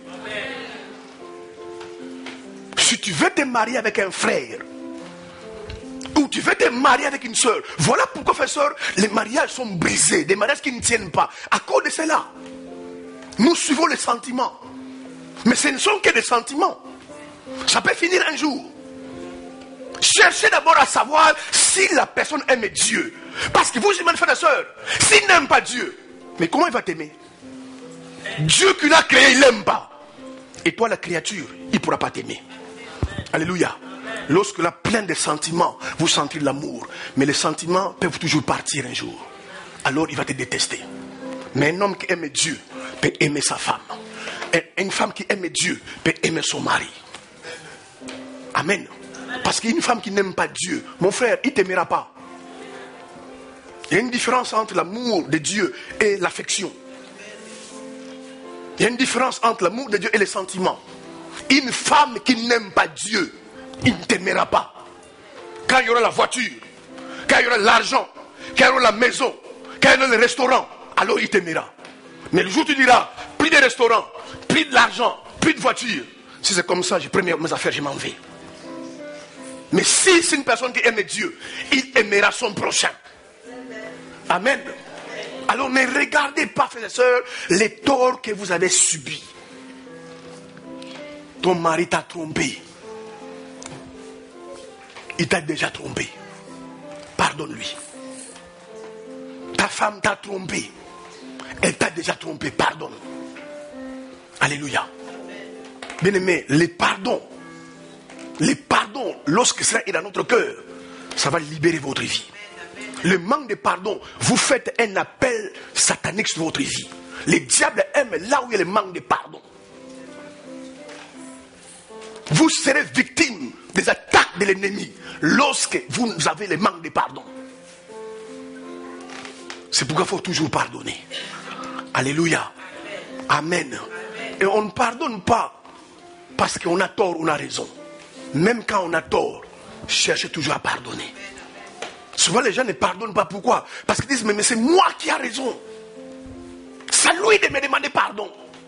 Speaker 1: Si tu veux te marier avec un frère, ou tu veux te marier avec une soeur, voilà pourquoi, frère, soeur, les mariages sont brisés, des mariages qui ne tiennent pas. À cause de cela, nous suivons les sentiments. Mais ce ne sont que des sentiments. Ça peut finir un jour. Cherchez d'abord à savoir si la personne aime Dieu. Parce que vous, mes frères et sœurs, s'il n'aime pas Dieu, mais comment il va t'aimer? Dieu qui l'a créé, il n'aime pas. Et toi, la créature, il ne pourra pas t'aimer. Alléluia. Lorsque là, plein de sentiments, vous sentez l'amour. Mais les sentiments peuvent toujours partir un jour. Alors il va te détester. Mais un homme qui aime Dieu peut aimer sa femme. Et une femme qui aime Dieu peut aimer son mari. Amen. Parce qu'une femme qui n'aime pas Dieu, mon frère, il ne t'aimera pas. Il y a une différence entre l'amour de Dieu et l'affection. Il y a une différence entre l'amour de Dieu et les sentiments. Une femme qui n'aime pas Dieu, il ne t'aimera pas. Quand il y aura la voiture, quand il y aura l'argent, quand il y aura la maison, quand il y aura le restaurant, alors il t'aimera. Mais le jour où tu diras, plus de restaurant, plus de l'argent, plus de voiture, si c'est comme ça, j'ai pris mes affaires, je m'en vais. Mais si c'est une personne qui aime Dieu, il aimera son prochain. Amen. Alors ne regardez pas, frères et sœurs, les torts que vous avez subis. Ton mari t'a trompé. Il t'a déjà trompé. Pardonne-lui. Ta femme t'a trompé. Elle t'a déjà trompé. Pardonne. Alléluia. Bien-aimé, les pardons, les pardons, lorsque cela est dans notre cœur, ça va libérer votre vie. Le manque de pardon, vous faites un appel satanique sur votre vie. Le diable aime là où il y a le manque de pardon. Vous serez victime des attaques de l'ennemi lorsque vous avez le manque de pardon. C'est pourquoi il faut toujours pardonner. Alléluia. Amen. Et on ne pardonne pas parce qu'on a tort, on a raison. Même quand on a tort, cherchez toujours à pardonner. Souvent les gens ne pardonnent pas. Pourquoi? Parce qu'ils disent, mais, mais c'est moi qui ai raison. C'est à lui de me demander pardon.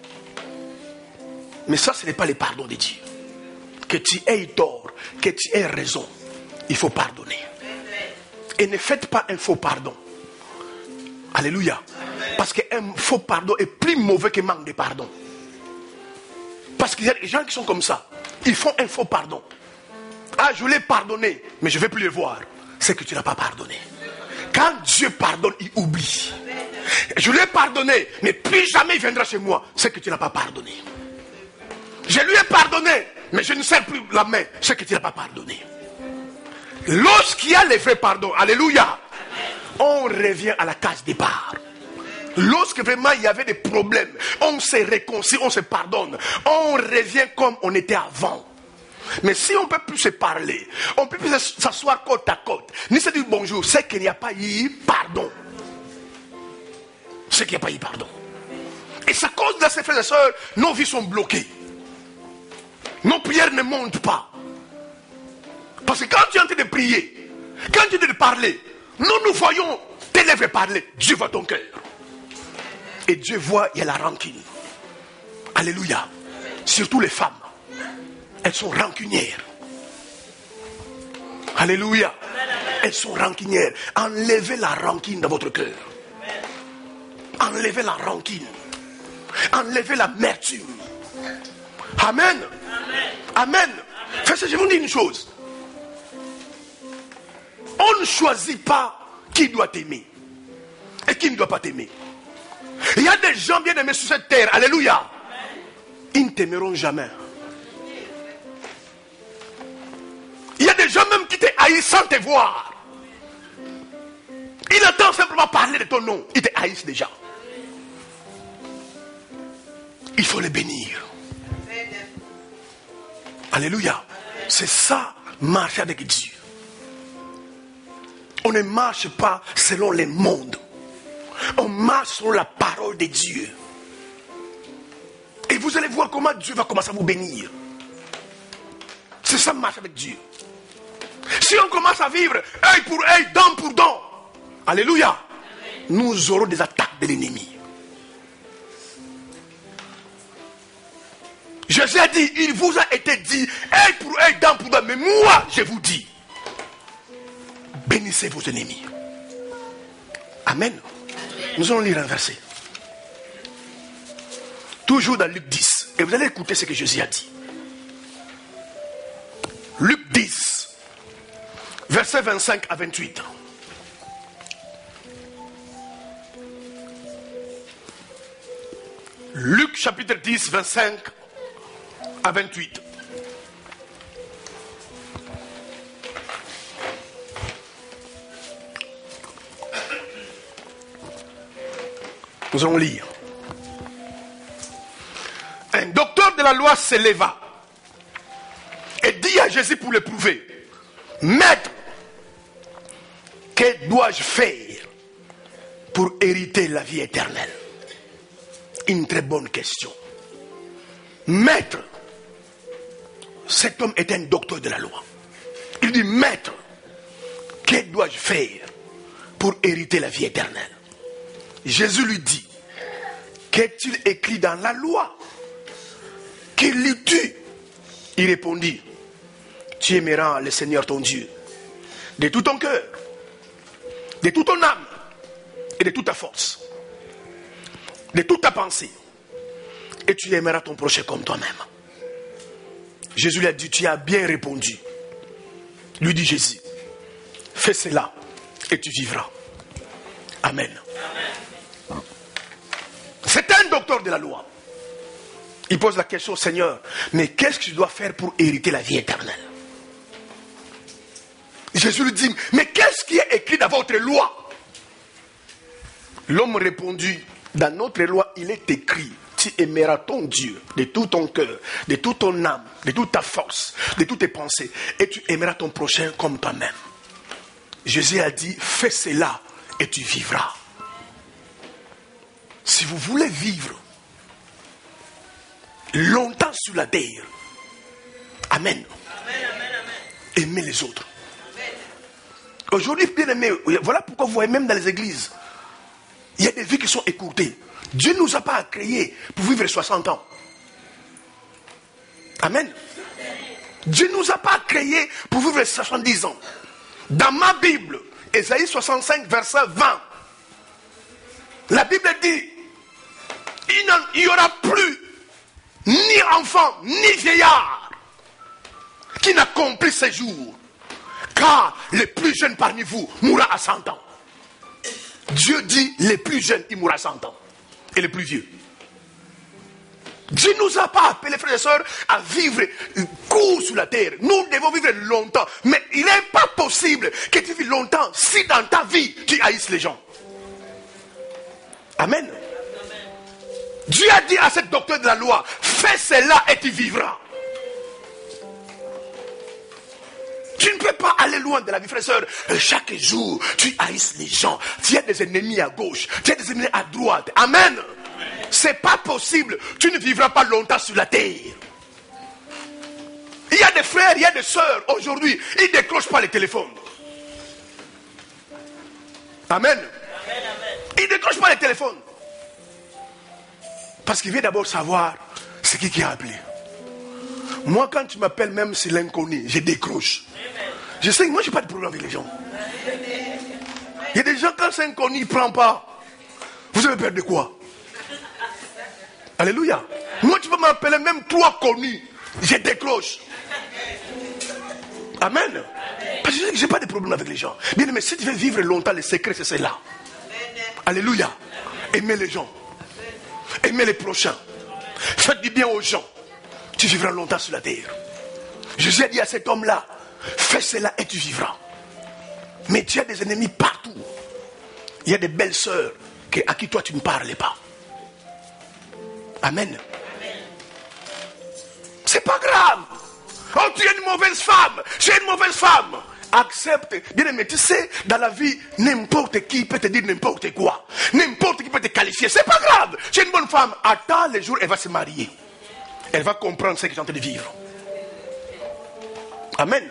Speaker 1: Mais ça, ce n'est pas le pardon de Dieu. Que tu aies tort, que tu aies raison, il faut pardonner. Et ne faites pas un faux pardon. Alléluia. Parce qu'un faux pardon est plus mauvais que manque de pardon. Parce qu'il y a des gens qui sont comme ça. Ils font un faux pardon. Ah, je l'ai pardonné, mais je ne vais plus le voir. C'est que tu n'as pas pardonné. Quand Dieu pardonne, il oublie. Je l'ai pardonné, mais plus jamais il viendra chez moi. C'est que tu n'as pas pardonné. Je lui ai pardonné, mais je ne serre plus la main. C'est que tu n'as pas pardonné. Lorsqu'il y a le vrai pardon, alléluia, on revient à la case départ. Lorsque vraiment il y avait des problèmes, on se réconcilie, on se pardonne. On revient comme on était avant. Mais si on ne peut plus se parler, on ne peut plus s'asseoir côte à côte, ni se dire bonjour, c'est qu'il n'y a pas eu pardon. C'est qu'il n'y a pas eu pardon. Et c'est à cause de ces frères et sœurs, nos vies sont bloquées. Nos prières ne montent pas. Parce que quand tu es en train de prier, quand tu es en train de parler, nous nous voyons tes lèvres parler. Dieu voit ton cœur. Et Dieu voit, il y a la rancune. Alléluia. Surtout les femmes. Elles sont rancunières. Alléluia. Elles sont rancunières. Enlevez la rancune dans votre cœur. Enlevez la rancune. Enlevez l'amertume. Amen. Amen. Frère, je vous dis une chose. On ne choisit pas qui doit t'aimer et qui ne doit pas t'aimer. Il y a des gens bien aimés sur cette terre. Alléluia. Ils ne t'aimeront jamais. Il y a des gens même qui te haïssent sans te voir. Ils entendent simplement parler de ton nom. Ils te haïssent déjà. Il faut les bénir. Alléluia. C'est ça, marcher avec Dieu. On ne marche pas selon les mondes. On marche selon la parole de Dieu. Et vous allez voir comment Dieu va commencer à vous bénir. C'est ça, marche avec Dieu. Si on commence à vivre œil pour œil, dent pour dent, alléluia, nous aurons des attaques de l'ennemi. Jésus a dit, il vous a été dit, œil pour œil, dent pour dent, mais moi, je vous dis, bénissez vos ennemis. Amen. Nous allons lire un verset. Toujours dans Luc dix. Et vous allez écouter ce que Jésus a dit. Luc dix, versets vingt-cinq à vingt-huit. Luc chapitre dix, vingt-cinq à vingt-huit. Nous allons lire. Un docteur de la loi se leva et dit à Jésus pour l'éprouver, Maître, que dois-je faire pour hériter la vie éternelle? Une très bonne question. Maître, cet homme est un docteur de la loi. Il dit, Maître, que dois-je faire pour hériter la vie éternelle? Jésus lui dit, qu'est-il écrit dans la loi? Que lis-tu? Il répondit, tu aimeras le Seigneur ton Dieu de tout ton cœur, de toute ton âme et de toute ta force, de toute ta pensée, et tu aimeras ton prochain comme toi-même. Jésus lui a dit, tu as bien répondu. Lui dit Jésus, fais cela et tu vivras. Amen. Amen. C'est un docteur de la loi. Il pose la question au Seigneur, mais qu'est-ce que je dois faire pour hériter la vie éternelle? Jésus lui dit, mais qu'est-ce qui est écrit dans votre loi? L'homme répondit, dans notre loi, il est écrit, tu aimeras ton Dieu de tout ton cœur, de toute ton âme, de toute ta force, de toutes tes pensées, et tu aimeras ton prochain comme toi-même. Jésus a dit, fais cela et tu vivras. Si vous voulez vivre longtemps sur la terre, amen. Amen, amen, amen. aimer les autres. Aujourd'hui, bien aimé, voilà pourquoi vous voyez même dans les églises, il y a des vies qui sont écourtées. Dieu ne nous a pas créés pour vivre soixante ans. Amen. Dieu ne nous a pas créés pour vivre soixante-dix ans. Dans ma Bible, Ésaïe soixante-cinq, verset vingt, la Bible dit, il n'y aura plus ni enfant, ni vieillard qui n'accomplit ses jours, car les plus jeunes parmi vous mourra à cent ans. Dieu dit, les plus jeunes, ils mourront à cent ans, et les plus vieux. Dieu ne nous a pas appelés, frères et sœurs, à vivre court sur la terre. Nous devons vivre longtemps. Mais il n'est pas possible que tu vives longtemps si dans ta vie, tu haïsses les gens. Amen. Dieu a dit à cette docteur de la loi, fais cela et tu vivras. Tu ne peux pas aller loin de la vie, frère et sœur. Chaque jour, tu haïsses les gens. Tu as des ennemis à gauche, tu as des ennemis à droite. Amen. C'est pas possible. Tu ne vivras pas longtemps sur la terre. Il y a des frères, il y a des sœurs aujourd'hui, ils ne décrochent pas les téléphones. Amen. Ils ne décrochent pas les téléphones. Parce qu'il vient d'abord savoir c'est qui qui a appelé. Moi, quand tu m'appelles, même si l'inconnu, je décroche. Je sais que moi, je n'ai pas de problème avec les gens. Il y a des gens, quand c'est inconnu, ils ne prennent pas. Vous avez peur de quoi? Alléluia. Moi, tu peux m'appeler même toi connu. Je décroche. Amen. Parce que je n'ai pas de problème avec les gens. Bien, mais si tu veux vivre longtemps, le secret, c'est cela. Alléluia. Aimer les gens. Aimer les prochains. Faites du bien aux gens. Tu vivras longtemps sur la terre. Jésus a dit à cet homme-là, fais cela et tu vivras. Mais tu as des ennemis partout. Il y a des belles sœurs à qui toi tu ne parlais pas. Amen. C'est pas grave. Oh, tu es une mauvaise femme. Tu es une mauvaise femme. Accepte. Bien aimé, tu sais, dans la vie, n'importe qui peut te dire n'importe quoi. N'importe qui peut te qualifier. C'est pas grave. Tu es une bonne femme. Attends le jour où elle va se marier. Elle va comprendre ce qu'elle est en train de vivre. Amen.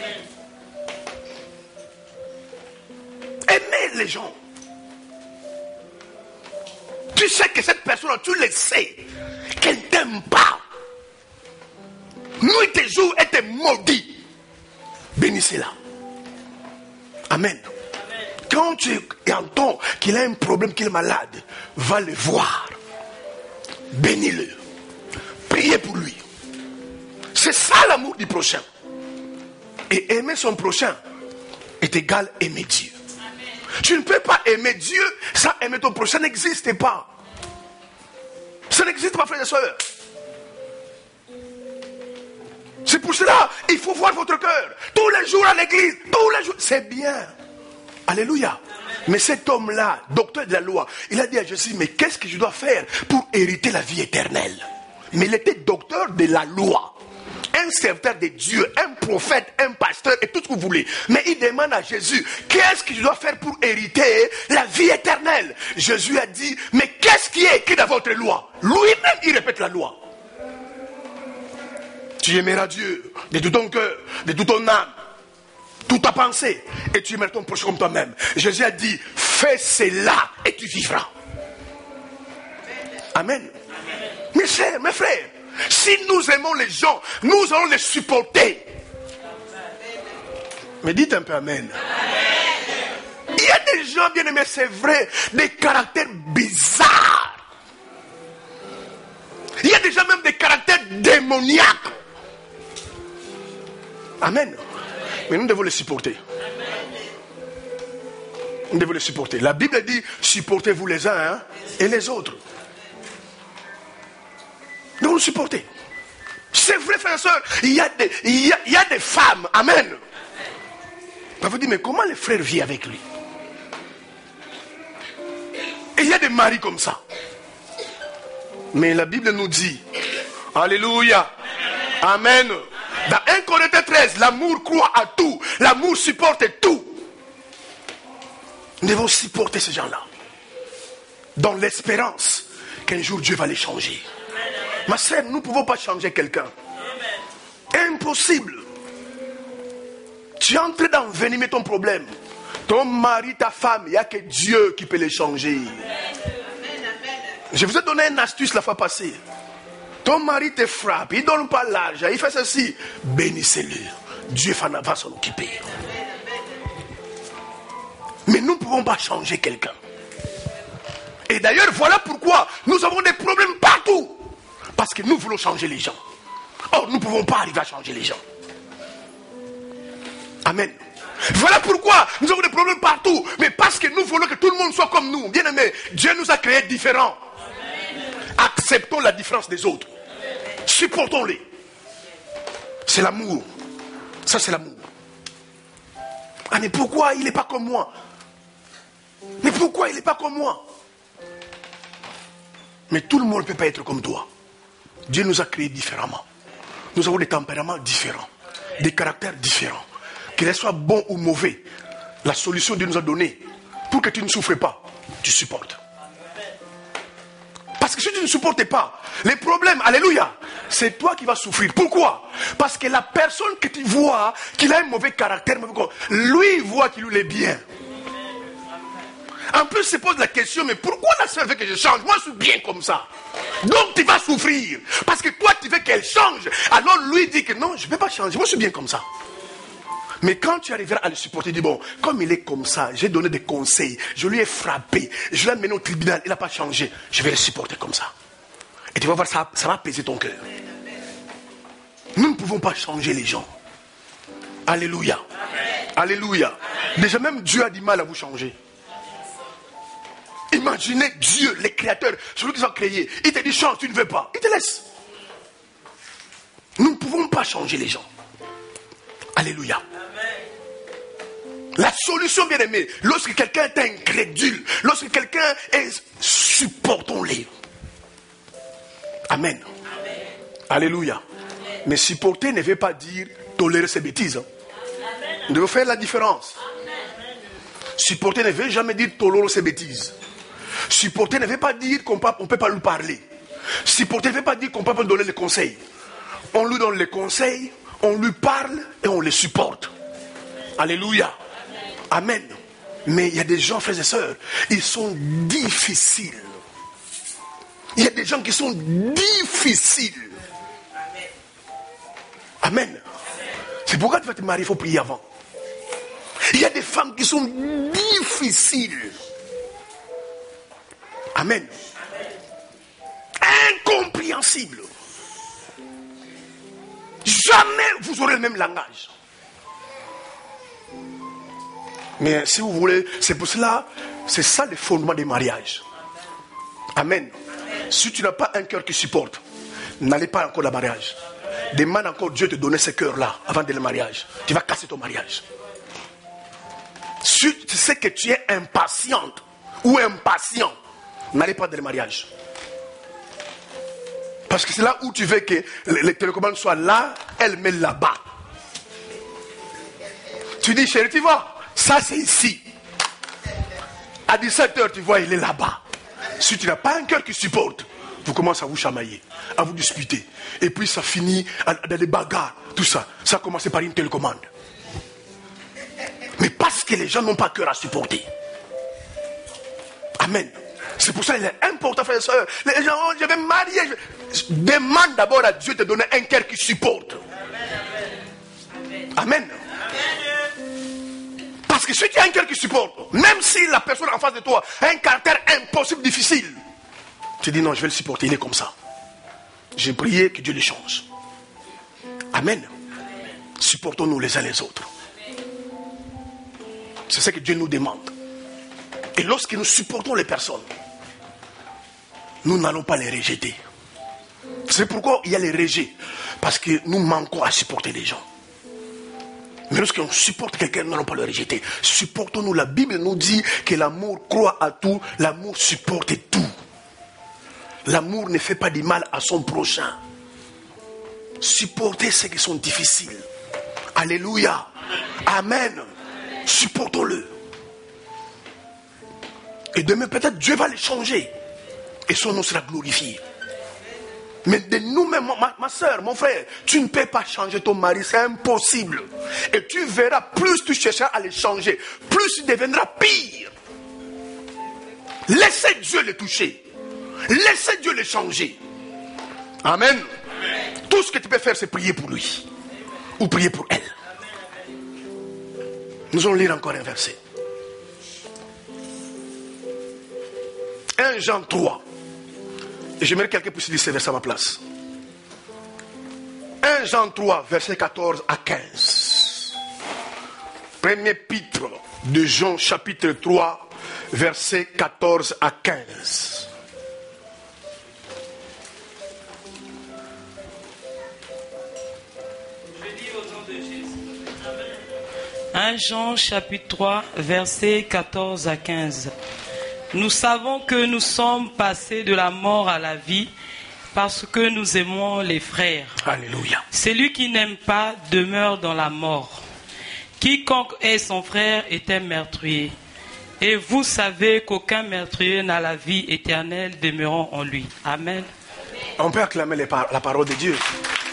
Speaker 1: Aimez les gens. Tu sais que cette personne, tu le sais, qu'elle ne t'aime pas. Nuit et jour, elle te maudit. Bénissez-la. Amen. Amen. Quand tu entends qu'il a un problème, qu'il est malade, va le voir. Bénis-le. Priez pour lui. C'est ça l'amour du prochain. Et aimer son prochain est égal à aimer Dieu. Tu ne peux pas aimer Dieu sans aimer ton prochain. Ça n'existe pas. Ça n'existe pas, frères et sœurs. C'est pour cela, il faut voir votre cœur. Tous les jours à l'église, tous les jours. C'est bien. Alléluia. Mais cet homme-là, docteur de la loi, il a dit à Jésus, mais qu'est-ce que je dois faire pour hériter la vie éternelle? Mais il était docteur de la loi. Un serviteur de Dieu, un prophète, un pasteur et tout ce que vous voulez. Mais il demande à Jésus, qu'est-ce que je dois faire pour hériter la vie éternelle? Jésus a dit, mais qu'est-ce qui est écrit dans votre loi? Lui-même, il répète la loi. Tu aimeras Dieu de tout ton cœur, de toute ton âme, toute ta pensée, et tu aimeras ton prochain comme toi-même. Jésus a dit, fais cela et tu vivras. Amen. Mes chers, mes frères, si nous aimons les gens, nous allons les supporter. Mais dites un peu amen. Il y a des gens, bien aimés, c'est vrai, des caractères bizarres. Il y a des gens même des caractères démoniaques. Amen. Mais nous devons les supporter. Nous devons les supporter. La Bible dit, supportez-vous les uns hein, et les autres. Nous devons les supporter. C'est vrai, frères et sœurs, il y a des, il y a, il y a des femmes. Amen. On va vous dire, mais comment les frères vivent avec lui? Et il y a des maris comme ça. Mais la Bible nous dit, alléluia, amen. Dans un Corinthiens treize, l'amour croit à tout. L'amour supporte tout. Nous devons supporter ces gens-là. Dans l'espérance qu'un jour Dieu va les changer. Ma sœur, nous ne pouvons pas changer quelqu'un. Impossible. Tu es en train d'envenimer ton problème. Ton mari, ta femme, il n'y a que Dieu qui peut les changer. Je vous ai donné une astuce la fois passée. Ton mari te frappe, il ne donne pas l'argent, il fait ceci. Bénissez-le. Dieu va s'en occuper. Mais nous ne pouvons pas changer quelqu'un. Et d'ailleurs, voilà pourquoi nous avons des problèmes partout. Parce que nous voulons changer les gens. Or, nous ne pouvons pas arriver à changer les gens. Amen. Voilà pourquoi nous avons des problèmes partout. Mais parce que nous voulons que tout le monde soit comme nous. Bien aimé, Dieu nous a créés différents. Acceptons la différence des autres. Supportons-les. C'est l'amour. Ça, c'est l'amour. Ah, mais pourquoi il n'est pas comme moi? Mais pourquoi il n'est pas comme moi? Mais tout le monde ne peut pas être comme toi. Dieu nous a créés différemment. Nous avons des tempéraments différents, des caractères différents. Qu'ils soient bons ou mauvais, la solution Dieu nous a donnée pour que tu ne souffres pas, tu supportes. Parce que si tu ne supportes pas, les problèmes, alléluia, c'est toi qui vas souffrir. Pourquoi? Parce que la personne que tu vois, qu'il a un mauvais caractère, lui il voit qu'il lui est bien. En plus, il se pose la question, mais pourquoi la sœur veut que je change? Moi, je suis bien comme ça. Donc, tu vas souffrir. Parce que toi, tu veux qu'elle change. Alors, lui dit que non, je ne vais pas changer. Moi, je suis bien comme ça. Mais quand tu arriveras à le supporter, tu dis, bon, comme il est comme ça, j'ai donné des conseils, je lui ai frappé, je l'ai amené au tribunal, il n'a pas changé. Je vais le supporter comme ça. Et tu vas voir, ça, ça va apaiser ton cœur. Nous ne pouvons pas changer les gens. Alléluia. Alléluia. Déjà, même Dieu a du mal à vous changer. Imaginez Dieu, le créateur, celui qui s'est créé. Il te dit change, tu ne veux pas. Il te laisse. Nous ne pouvons pas changer les gens. Alléluia. La solution, bien aimé, lorsque quelqu'un est incrédule, lorsque quelqu'un est, supportons-les. Amen. Amen. Alléluia. Amen. Mais supporter ne veut pas dire tolérer ses bêtises. Hein. Nous devons faire la différence. Amen. Supporter ne veut jamais dire tolérer ses bêtises. Supporter ne veut pas dire qu'on ne peut pas lui parler. Supporter ne veut pas dire qu'on ne peut pas lui donner les conseils. On lui donne les conseils, on lui parle et on les supporte. Alléluia. Amen. Mais il y a des gens, frères et sœurs, ils sont difficiles. Il y a des gens qui sont difficiles. Amen. C'est pourquoi tu vas te marier, il faut prier avant. Il y a des femmes qui sont difficiles. Amen. Incompréhensible. Jamais vous aurez le même langage. Mais si vous voulez, c'est pour cela, c'est ça le fondement des mariages. Amen. Si tu n'as pas un cœur qui supporte, n'allez pas encore au mariage. Demande encore Dieu de te donner ce cœur-là avant de le mariage. Tu vas casser ton mariage. Si tu sais que tu es impatiente ou impatient, n'allez pas dans le mariage. Parce que c'est là où tu veux que les télécommandes soient là, elle met là-bas. Tu dis, chérie, tu vois, ça c'est ici. À dix-sept heures, tu vois, il est là-bas. Si tu n'as pas un cœur qui supporte, vous commencez à vous chamailler, à vous disputer. Et puis ça finit dans des bagarres, tout ça. Ça a commencé par une télécommande. Mais parce que les gens n'ont pas cœur à supporter. Amen. C'est pour ça qu'il est important, frères et sœurs. Les gens, oh, je vais me marier. Je... Demande d'abord à Dieu de te donner un cœur qui supporte. Amen. Amen. Parce que si tu as un cœur qui supporte, même si la personne en face de toi a un caractère impossible, difficile, tu dis non, je vais le supporter, il est comme ça. J'ai prié que Dieu le change. Amen. Supportons-nous les uns les autres. C'est ce que Dieu nous demande. Et lorsque nous supportons les personnes, nous n'allons pas les rejeter. C'est pourquoi il y a les rejets. Parce que nous manquons à supporter les gens. Mais lorsqu'on supporte quelqu'un, nous n'allons pas le rejeter. Supportons-nous. La Bible nous dit que l'amour croit à tout, l'amour supporte tout. L'amour ne fait pas du mal à son prochain. Supportez ceux qui sont difficiles. Alléluia. Amen. Supportons-le. Et demain, peut-être, Dieu va les changer. Et son nom sera glorifié. Mais de nous-mêmes, ma, ma soeur, mon frère, tu ne peux pas changer ton mari, c'est impossible. Et tu verras, plus tu chercheras à le changer, plus il deviendra pire. Laissez Dieu le toucher. Laissez Dieu le changer. Amen. Amen. Tout ce que tu peux faire, c'est prier pour lui. Ou prier pour elle. Nous allons lire encore un verset. un Jean trois. Et j'aimerais que quelqu'un puisse lire ce verset à ma place. un Jean trois, verset quatorze à quinze. Premier épître de Jean, chapitre trois, verset quatorze à quinze.
Speaker 2: un Jean chapitre trois, versets quatorze à quinze. Nous savons que nous sommes passés de la mort à la vie parce que nous aimons les frères.
Speaker 1: Alléluia.
Speaker 2: Celui qui n'aime pas demeure dans la mort. Quiconque est son frère est un meurtrier. Et vous savez qu'aucun meurtrier n'a la vie éternelle demeurant en lui. Amen.
Speaker 1: On peut acclamer les par- la parole de Dieu.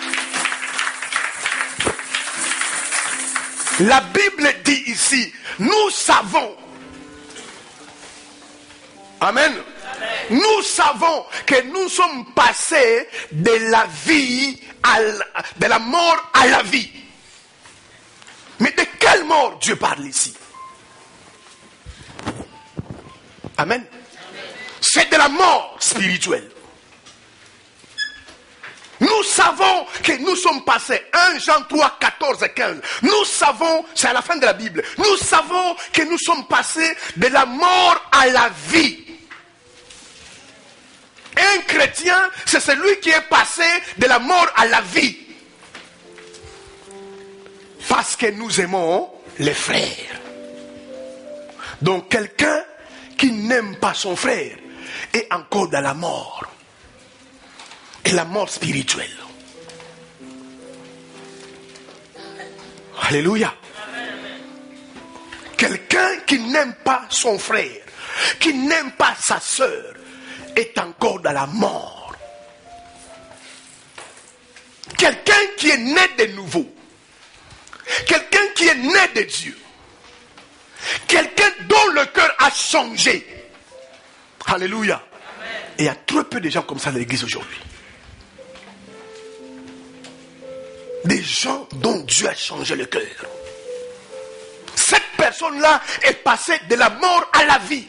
Speaker 1: La Bible dit ici, nous savons. Amen. Amen. Nous savons que nous sommes passés de la vie, à la, de la mort à la vie. Mais de quelle mort Dieu parle ici? Amen. Amen. C'est de la mort spirituelle. Nous savons que nous sommes passés, un Jean trois, quatorze et quinze. Nous savons, c'est à la fin de la Bible, nous savons que nous sommes passés de la mort à la vie. Un chrétien, c'est celui qui est passé de la mort à la vie. Parce que nous aimons les frères. Donc quelqu'un qui n'aime pas son frère est encore dans la mort. Et la mort spirituelle. Alléluia. Quelqu'un qui n'aime pas son frère, qui n'aime pas sa sœur, est encore dans la mort. Quelqu'un qui est né de nouveau, quelqu'un qui est né de Dieu, quelqu'un dont le cœur a changé. Alléluia. Et il y a trop peu de gens comme ça dans l'église aujourd'hui. Des gens dont Dieu a changé le cœur. Cette personne-là est passée de la mort à la vie.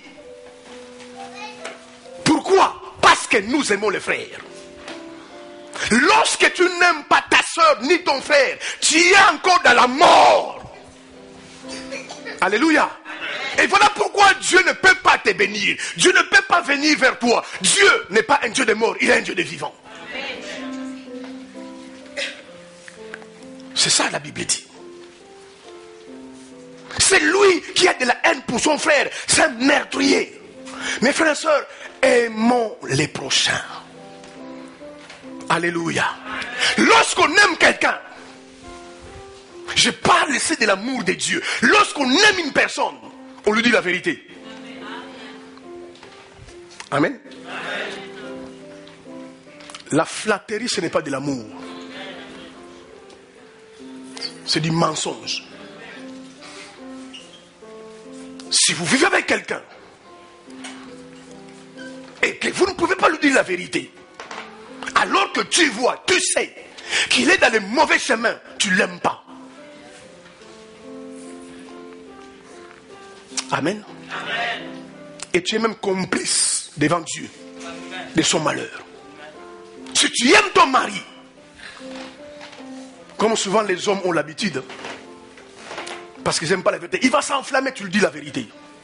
Speaker 1: Pourquoi? Parce que nous aimons les frères. Lorsque tu n'aimes pas ta soeur ni ton frère, tu es encore dans la mort. Alléluia. Et voilà pourquoi Dieu ne peut pas te bénir. Dieu ne peut pas venir vers toi. Dieu n'est pas un Dieu de mort, il est un Dieu de vivant. C'est ça la Bible dit. C'est lui qui a de la haine pour son frère. C'est un meurtrier. Mes frères et sœurs, aimons les prochains. Alléluia. Lorsqu'on aime quelqu'un, je parle ici de l'amour de Dieu. Lorsqu'on aime une personne, on lui dit la vérité. Amen. La flatterie, ce n'est pas de l'amour. C'est du mensonge. Si vous vivez avec quelqu'un et que vous ne pouvez pas lui dire la vérité, alors que tu vois, tu sais qu'il est dans le mauvais chemin, tu ne l'aimes pas. Amen. Amen. Et tu es même complice devant Dieu de son malheur. Si tu aimes ton mari, comme souvent les hommes ont l'habitude, parce qu'ils n'aiment pas la vérité, il va s'enflammer, tu lui dis la vérité.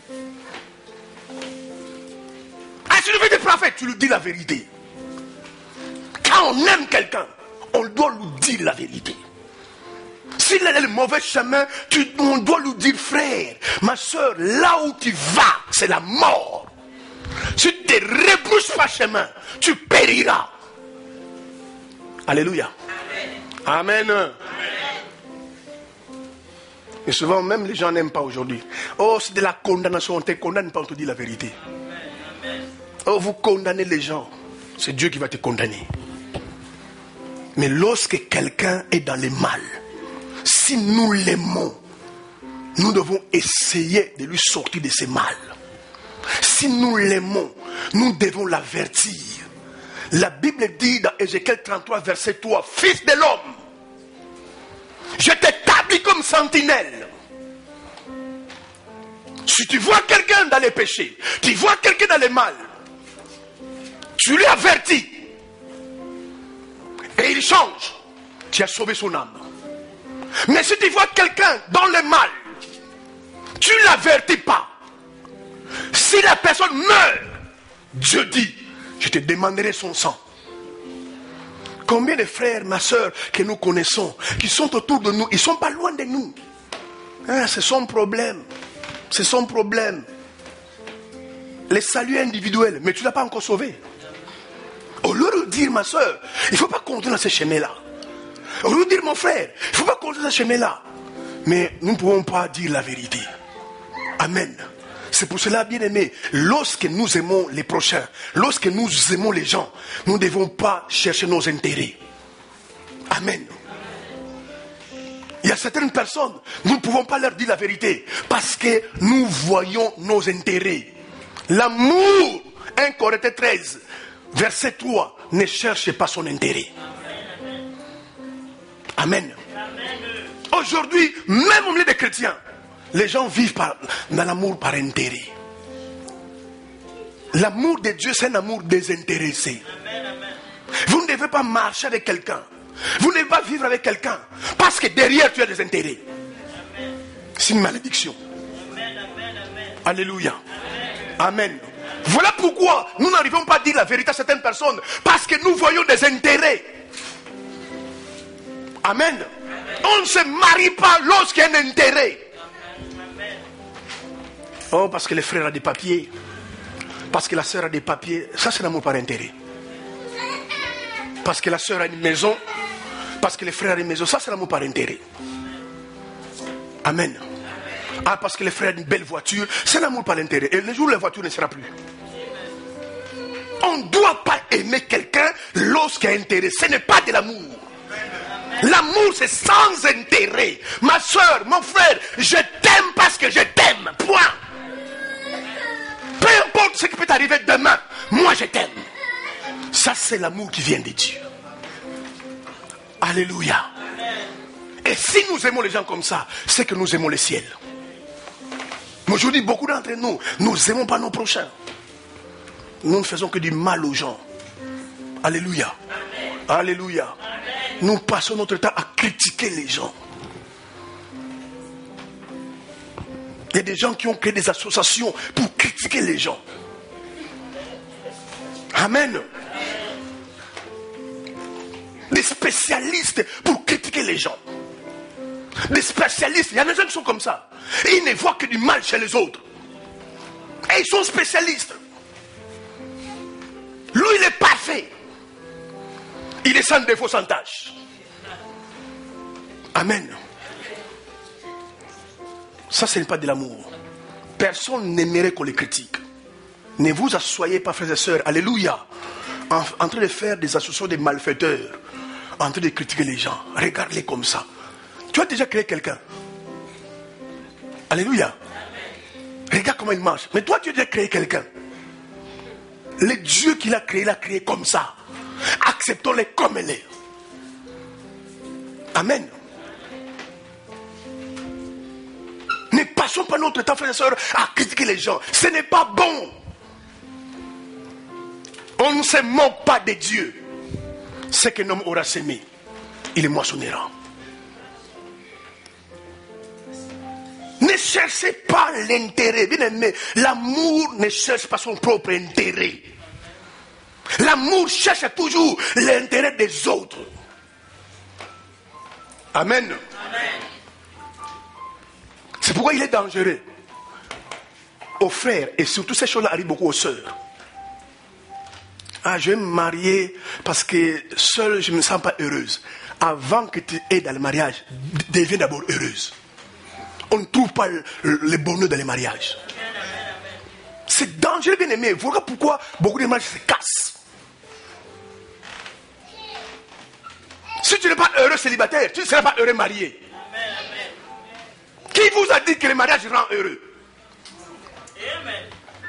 Speaker 1: Ah, tu veux des prophètes, tu lui dis la vérité. Quand on aime quelqu'un, on doit lui dire la vérité. S'il est le mauvais chemin, tu, on doit lui dire, frère, ma soeur, là où tu vas, c'est la mort. Si tu ne te rebrousses pas chemin, tu périras. Alléluia. Amen. Amen. Et souvent, même les gens n'aiment pas aujourd'hui. Oh, c'est de la condamnation. On ne te condamne pas, on te dit la vérité. Oh, vous condamnez les gens. C'est Dieu qui va te condamner. Mais lorsque quelqu'un est dans le mal, si nous l'aimons, nous devons essayer de lui sortir de ce mal. Si nous l'aimons, nous devons l'avertir. La Bible dit dans Ézéchiel trente-trois, verset trois, « Fils de l'homme, je t'établis comme sentinelle. » Si tu vois quelqu'un dans les péchés, tu vois quelqu'un dans le mal, tu lui avertis. Et il change. Tu as sauvé son âme. Mais si tu vois quelqu'un dans le mal, tu ne l'avertis pas. Si la personne meurt, Dieu dit, je te demanderai son sang. Combien de frères, ma soeur, que nous connaissons, qui sont autour de nous, ils ne sont pas loin de nous. Hein, c'est son problème. C'est son problème. Les saluts individuels, mais tu ne l'as pas encore sauvé. Au lieu de dire, ma soeur, il ne faut pas continuer dans ce chemin-là. Au lieu de dire, mon frère, il ne faut pas continuer dans ce chemin-là. Mais nous ne pouvons pas dire la vérité. Amen. C'est pour cela, bien aimé, lorsque nous aimons les prochains, lorsque nous aimons les gens, nous ne devons pas chercher nos intérêts. Amen. Il y a certaines personnes, nous ne pouvons pas leur dire la vérité parce que nous voyons nos intérêts. L'amour, un Corinthiens treize, verset trois, ne cherche pas son intérêt. Amen. Aujourd'hui, même au milieu des chrétiens, les gens vivent par, dans l'amour par intérêt. L'amour de Dieu, c'est un amour désintéressé. Vous ne devez pas marcher avec quelqu'un. Vous ne devez pas vivre avec quelqu'un parce que derrière tu as des intérêts. C'est une malédiction. Alléluia. Amen. Voilà pourquoi nous n'arrivons pas à dire la vérité à certaines personnes parce que nous voyons des intérêts. Amen. On ne se marie pas lorsqu'il y a un intérêt. Oh, parce que le frère a des papiers, parce que la sœur a des papiers, ça c'est l'amour par intérêt. Parce que la sœur a une maison, parce que le frère a une maison, ça c'est l'amour par intérêt. Amen. Ah, parce que le frère a une belle voiture, c'est l'amour par intérêt. Et le jour où la voiture ne sera plus. On ne doit pas aimer quelqu'un lorsqu'il y a intérêt. Ce n'est pas de l'amour. L'amour c'est sans intérêt. Ma soeur, mon frère, je t'aime parce que je t'aime. Point. Peu importe ce qui peut t'arriver demain, moi je t'aime. Ça c'est l'amour qui vient de Dieu. Alléluia. Et si nous aimons les gens comme ça, c'est que nous aimons le ciel. Mais aujourd'hui, beaucoup d'entre nous, nous n'aimons pas nos prochains. Nous ne faisons que du mal aux gens. Alléluia. Alléluia. Nous passons notre temps à critiquer les gens. Il y a des gens qui ont créé des associations pour critiquer les gens. Amen. Des spécialistes pour critiquer les gens. Des spécialistes, il y a des gens qui sont comme ça. Et ils ne voient que du mal chez les autres. Et ils sont spécialistes. Lui, il est parfait. Il est sans défaut, sans tâche. Amen. Ça, ce n'est pas de l'amour. Personne n'aimerait qu'on les critique. Ne vous asseyez pas, frères et sœurs, alléluia, en, en train de faire des associations de malfaiteurs, en train de critiquer les gens. Regarde-les comme ça. Tu as déjà créé quelqu'un. Alléluia. Regarde comment il marche. Mais toi, tu as déjà créé quelqu'un. Le Dieu qui l'a créé, l'a créé comme ça. Acceptons-les comme elle est. Amen. Ne passons pas notre temps, frères et sœurs, à critiquer les gens. Ce n'est pas bon. On ne se moque pas de Dieu. Ce qu'un homme aura semé, il est moissonnera. Ne cherchez pas l'intérêt. Bien aimé, l'amour ne cherche pas son propre intérêt. L'amour cherche toujours l'intérêt des autres. Amen. Amen. C'est pourquoi il est dangereux aux frères, et surtout ces choses-là arrivent beaucoup aux sœurs. Ah, je vais me marier parce que seule je ne me sens pas heureuse. Avant que tu aies dans le mariage, deviens d'abord heureuse. On ne trouve pas le, le bonheur dans les mariages. C'est dangereux, bien aimé. Voilà pourquoi beaucoup de mariages se cassent. tu n'es pas heureux célibataire, tu ne seras pas heureux marié. Amen, amen. Qui vous a dit que le mariage rend heureux? Amen.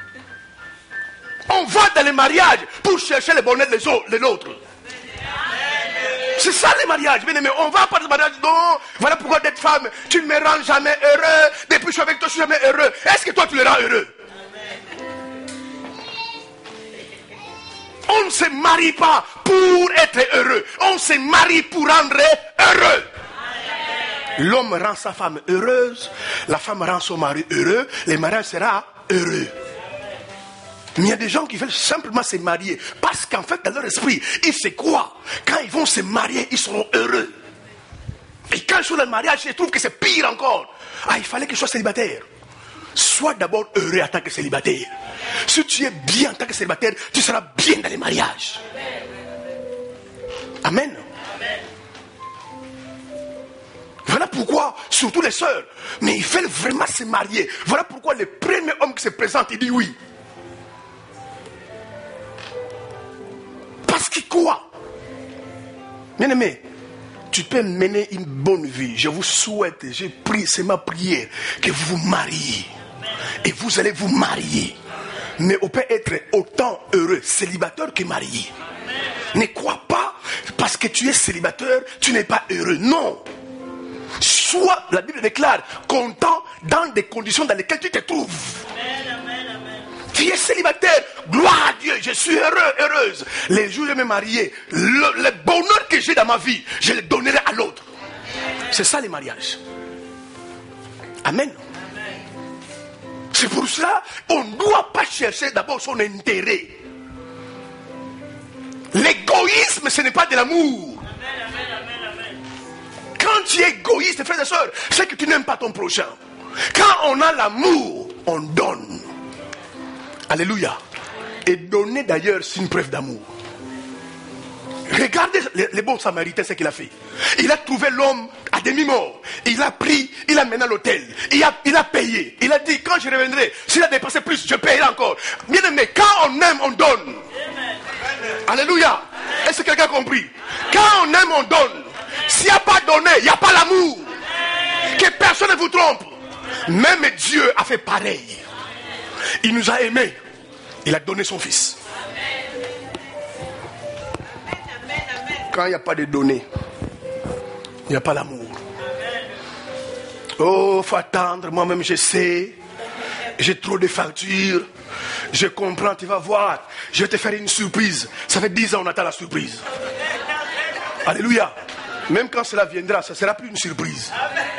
Speaker 1: On va dans les mariages pour chercher le bonheur de l'autre. C'est ça les mariages, bien aimé. On va pas dans le mariage, non. Voilà pourquoi d'être femme, tu ne me rends jamais heureux. Depuis que je suis avec toi, je suis jamais heureux. Est-ce que toi tu le rends heureux? On ne se marie pas pour être heureux. On se marie pour rendre heureux. L'homme rend sa femme heureuse. La femme rend son mari heureux. Le mariage sera heureux. Mais il y a des gens qui veulent simplement se marier parce qu'en fait, dans leur esprit, ils se croient. Quand ils vont se marier, ils seront heureux. Et quand ils sont dans le mariage, ils trouvent que c'est pire encore. Ah, il fallait que je sois célibataire. Sois d'abord heureux en tant que célibataire. Si tu es bien en tant que célibataire, tu seras bien dans les mariages. Amen. Voilà pourquoi, surtout les sœurs, mais ils veulent vraiment se marier. Voilà pourquoi le premier homme qui se présente, il dit oui. Parce qu'il croit. Bien aimé, tu peux mener une bonne vie. Je vous souhaite, j'ai pris, c'est ma prière, que vous vous mariez. Et vous allez vous marier. Mais on peut être autant heureux célibataire que marié. Ne crois pas, parce que tu es célibataire, tu n'es pas heureux. Non. Sois, la Bible déclare, content dans des conditions dans lesquelles tu te trouves. Tu es célibataire, gloire à Dieu, je suis heureux, heureuse. Les jours où je vais me marier, le, le bonheur que j'ai dans ma vie, je le donnerai à l'autre. C'est ça les mariages. Amen. C'est pour cela qu'on ne doit pas chercher d'abord son intérêt. L'égoïsme, ce n'est pas de l'amour. Quand tu es égoïste, frères et sœurs, c'est que tu n'aimes pas ton prochain. Quand on a l'amour, on donne. Alléluia. Et donner d'ailleurs, c'est une preuve d'amour. Regardez les, les bons samaritains, ce qu'il a fait. Il a trouvé l'homme à demi-mort. Il a pris, il a mené à l'hôtel. Il a, il a payé. Il a dit, quand je reviendrai, s'il a dépassé plus, je payerai encore. Bien aimé, quand on aime, on donne. Amen. Alléluia. Est-ce que quelqu'un a compris? Quand on aime, on donne. S'il n'y a pas donné, il n'y a pas l'amour. Que personne ne vous trompe. Même Dieu a fait pareil. Il nous a aimés. Il a donné son fils. Quand il n'y a pas de données, il n'y a pas l'amour. Oh, faut attendre. Moi-même, je sais. J'ai trop de factures. Je comprends, tu vas voir. Je vais te faire une surprise. Ça fait dix ans qu'on attend la surprise. Alléluia. Même quand cela viendra, ça ne sera plus une surprise.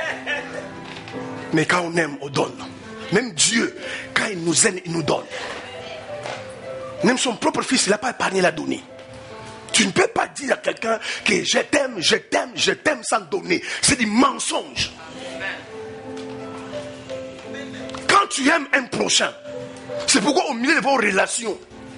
Speaker 1: Mais quand on aime, on donne. Même Dieu, quand il nous aime, il nous donne. Même son propre fils, il n'a pas épargné la donnée. Tu ne peux pas dire à quelqu'un que je t'aime, je t'aime, je t'aime sans donner. C'est du mensonge. Quand tu aimes un prochain, c'est pourquoi au milieu de vos relations,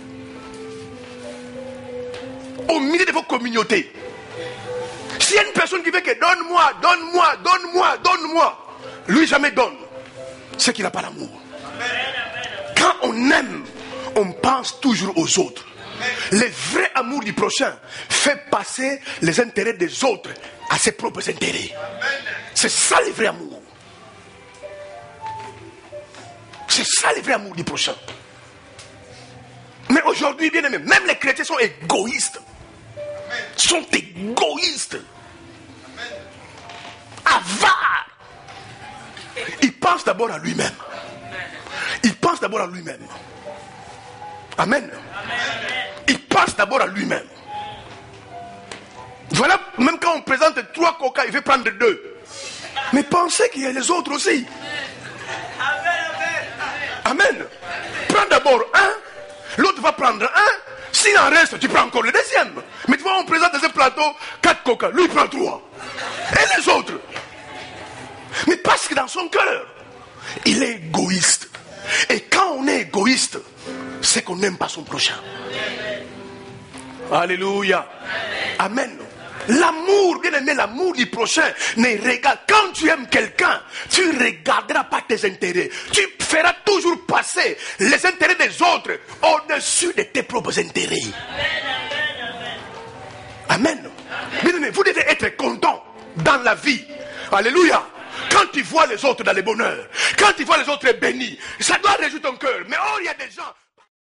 Speaker 1: au milieu de vos communautés, s'il y a une personne qui veut que donne-moi, donne-moi, donne-moi, donne-moi, lui jamais donne, c'est qu'il n'a pas l'amour. Quand on aime, on pense toujours aux autres. Le vrai amour du prochain fait passer les intérêts des autres à ses propres intérêts. C'est ça le vrai amour. C'est ça le vrai amour du prochain. Mais aujourd'hui, bien aimé, même les chrétiens sont égoïstes. Sont égoïstes. Avares. Il pense d'abord à lui-même. Il pense d'abord à lui-même. Amen. Il pense d'abord à lui-même. Voilà, même quand on présente trois coca, il veut prendre deux. Mais pensez qu'il y a les autres aussi. Amen. Prends d'abord un, l'autre va prendre un. S'il en reste, tu prends encore le deuxième. Mais tu vois, on présente dans un plateau quatre coca, lui il prend trois. Et les autres. Mais parce que dans son cœur, il est égoïste. Et quand on est égoïste, c'est qu'on n'aime pas son prochain. Alléluia. Amen. L'amour, bien aimé, l'amour du prochain ne regarde. Quand tu aimes quelqu'un, tu ne regarderas pas tes intérêts. Tu feras toujours passer les intérêts des autres au-dessus de tes propres intérêts. Amen. Bien-aimé, vous devez être content dans la vie. Alléluia. Quand tu vois les autres dans le bonheur, quand tu vois les autres bénis, ça doit réjouir ton cœur. Mais oh, il y a des gens...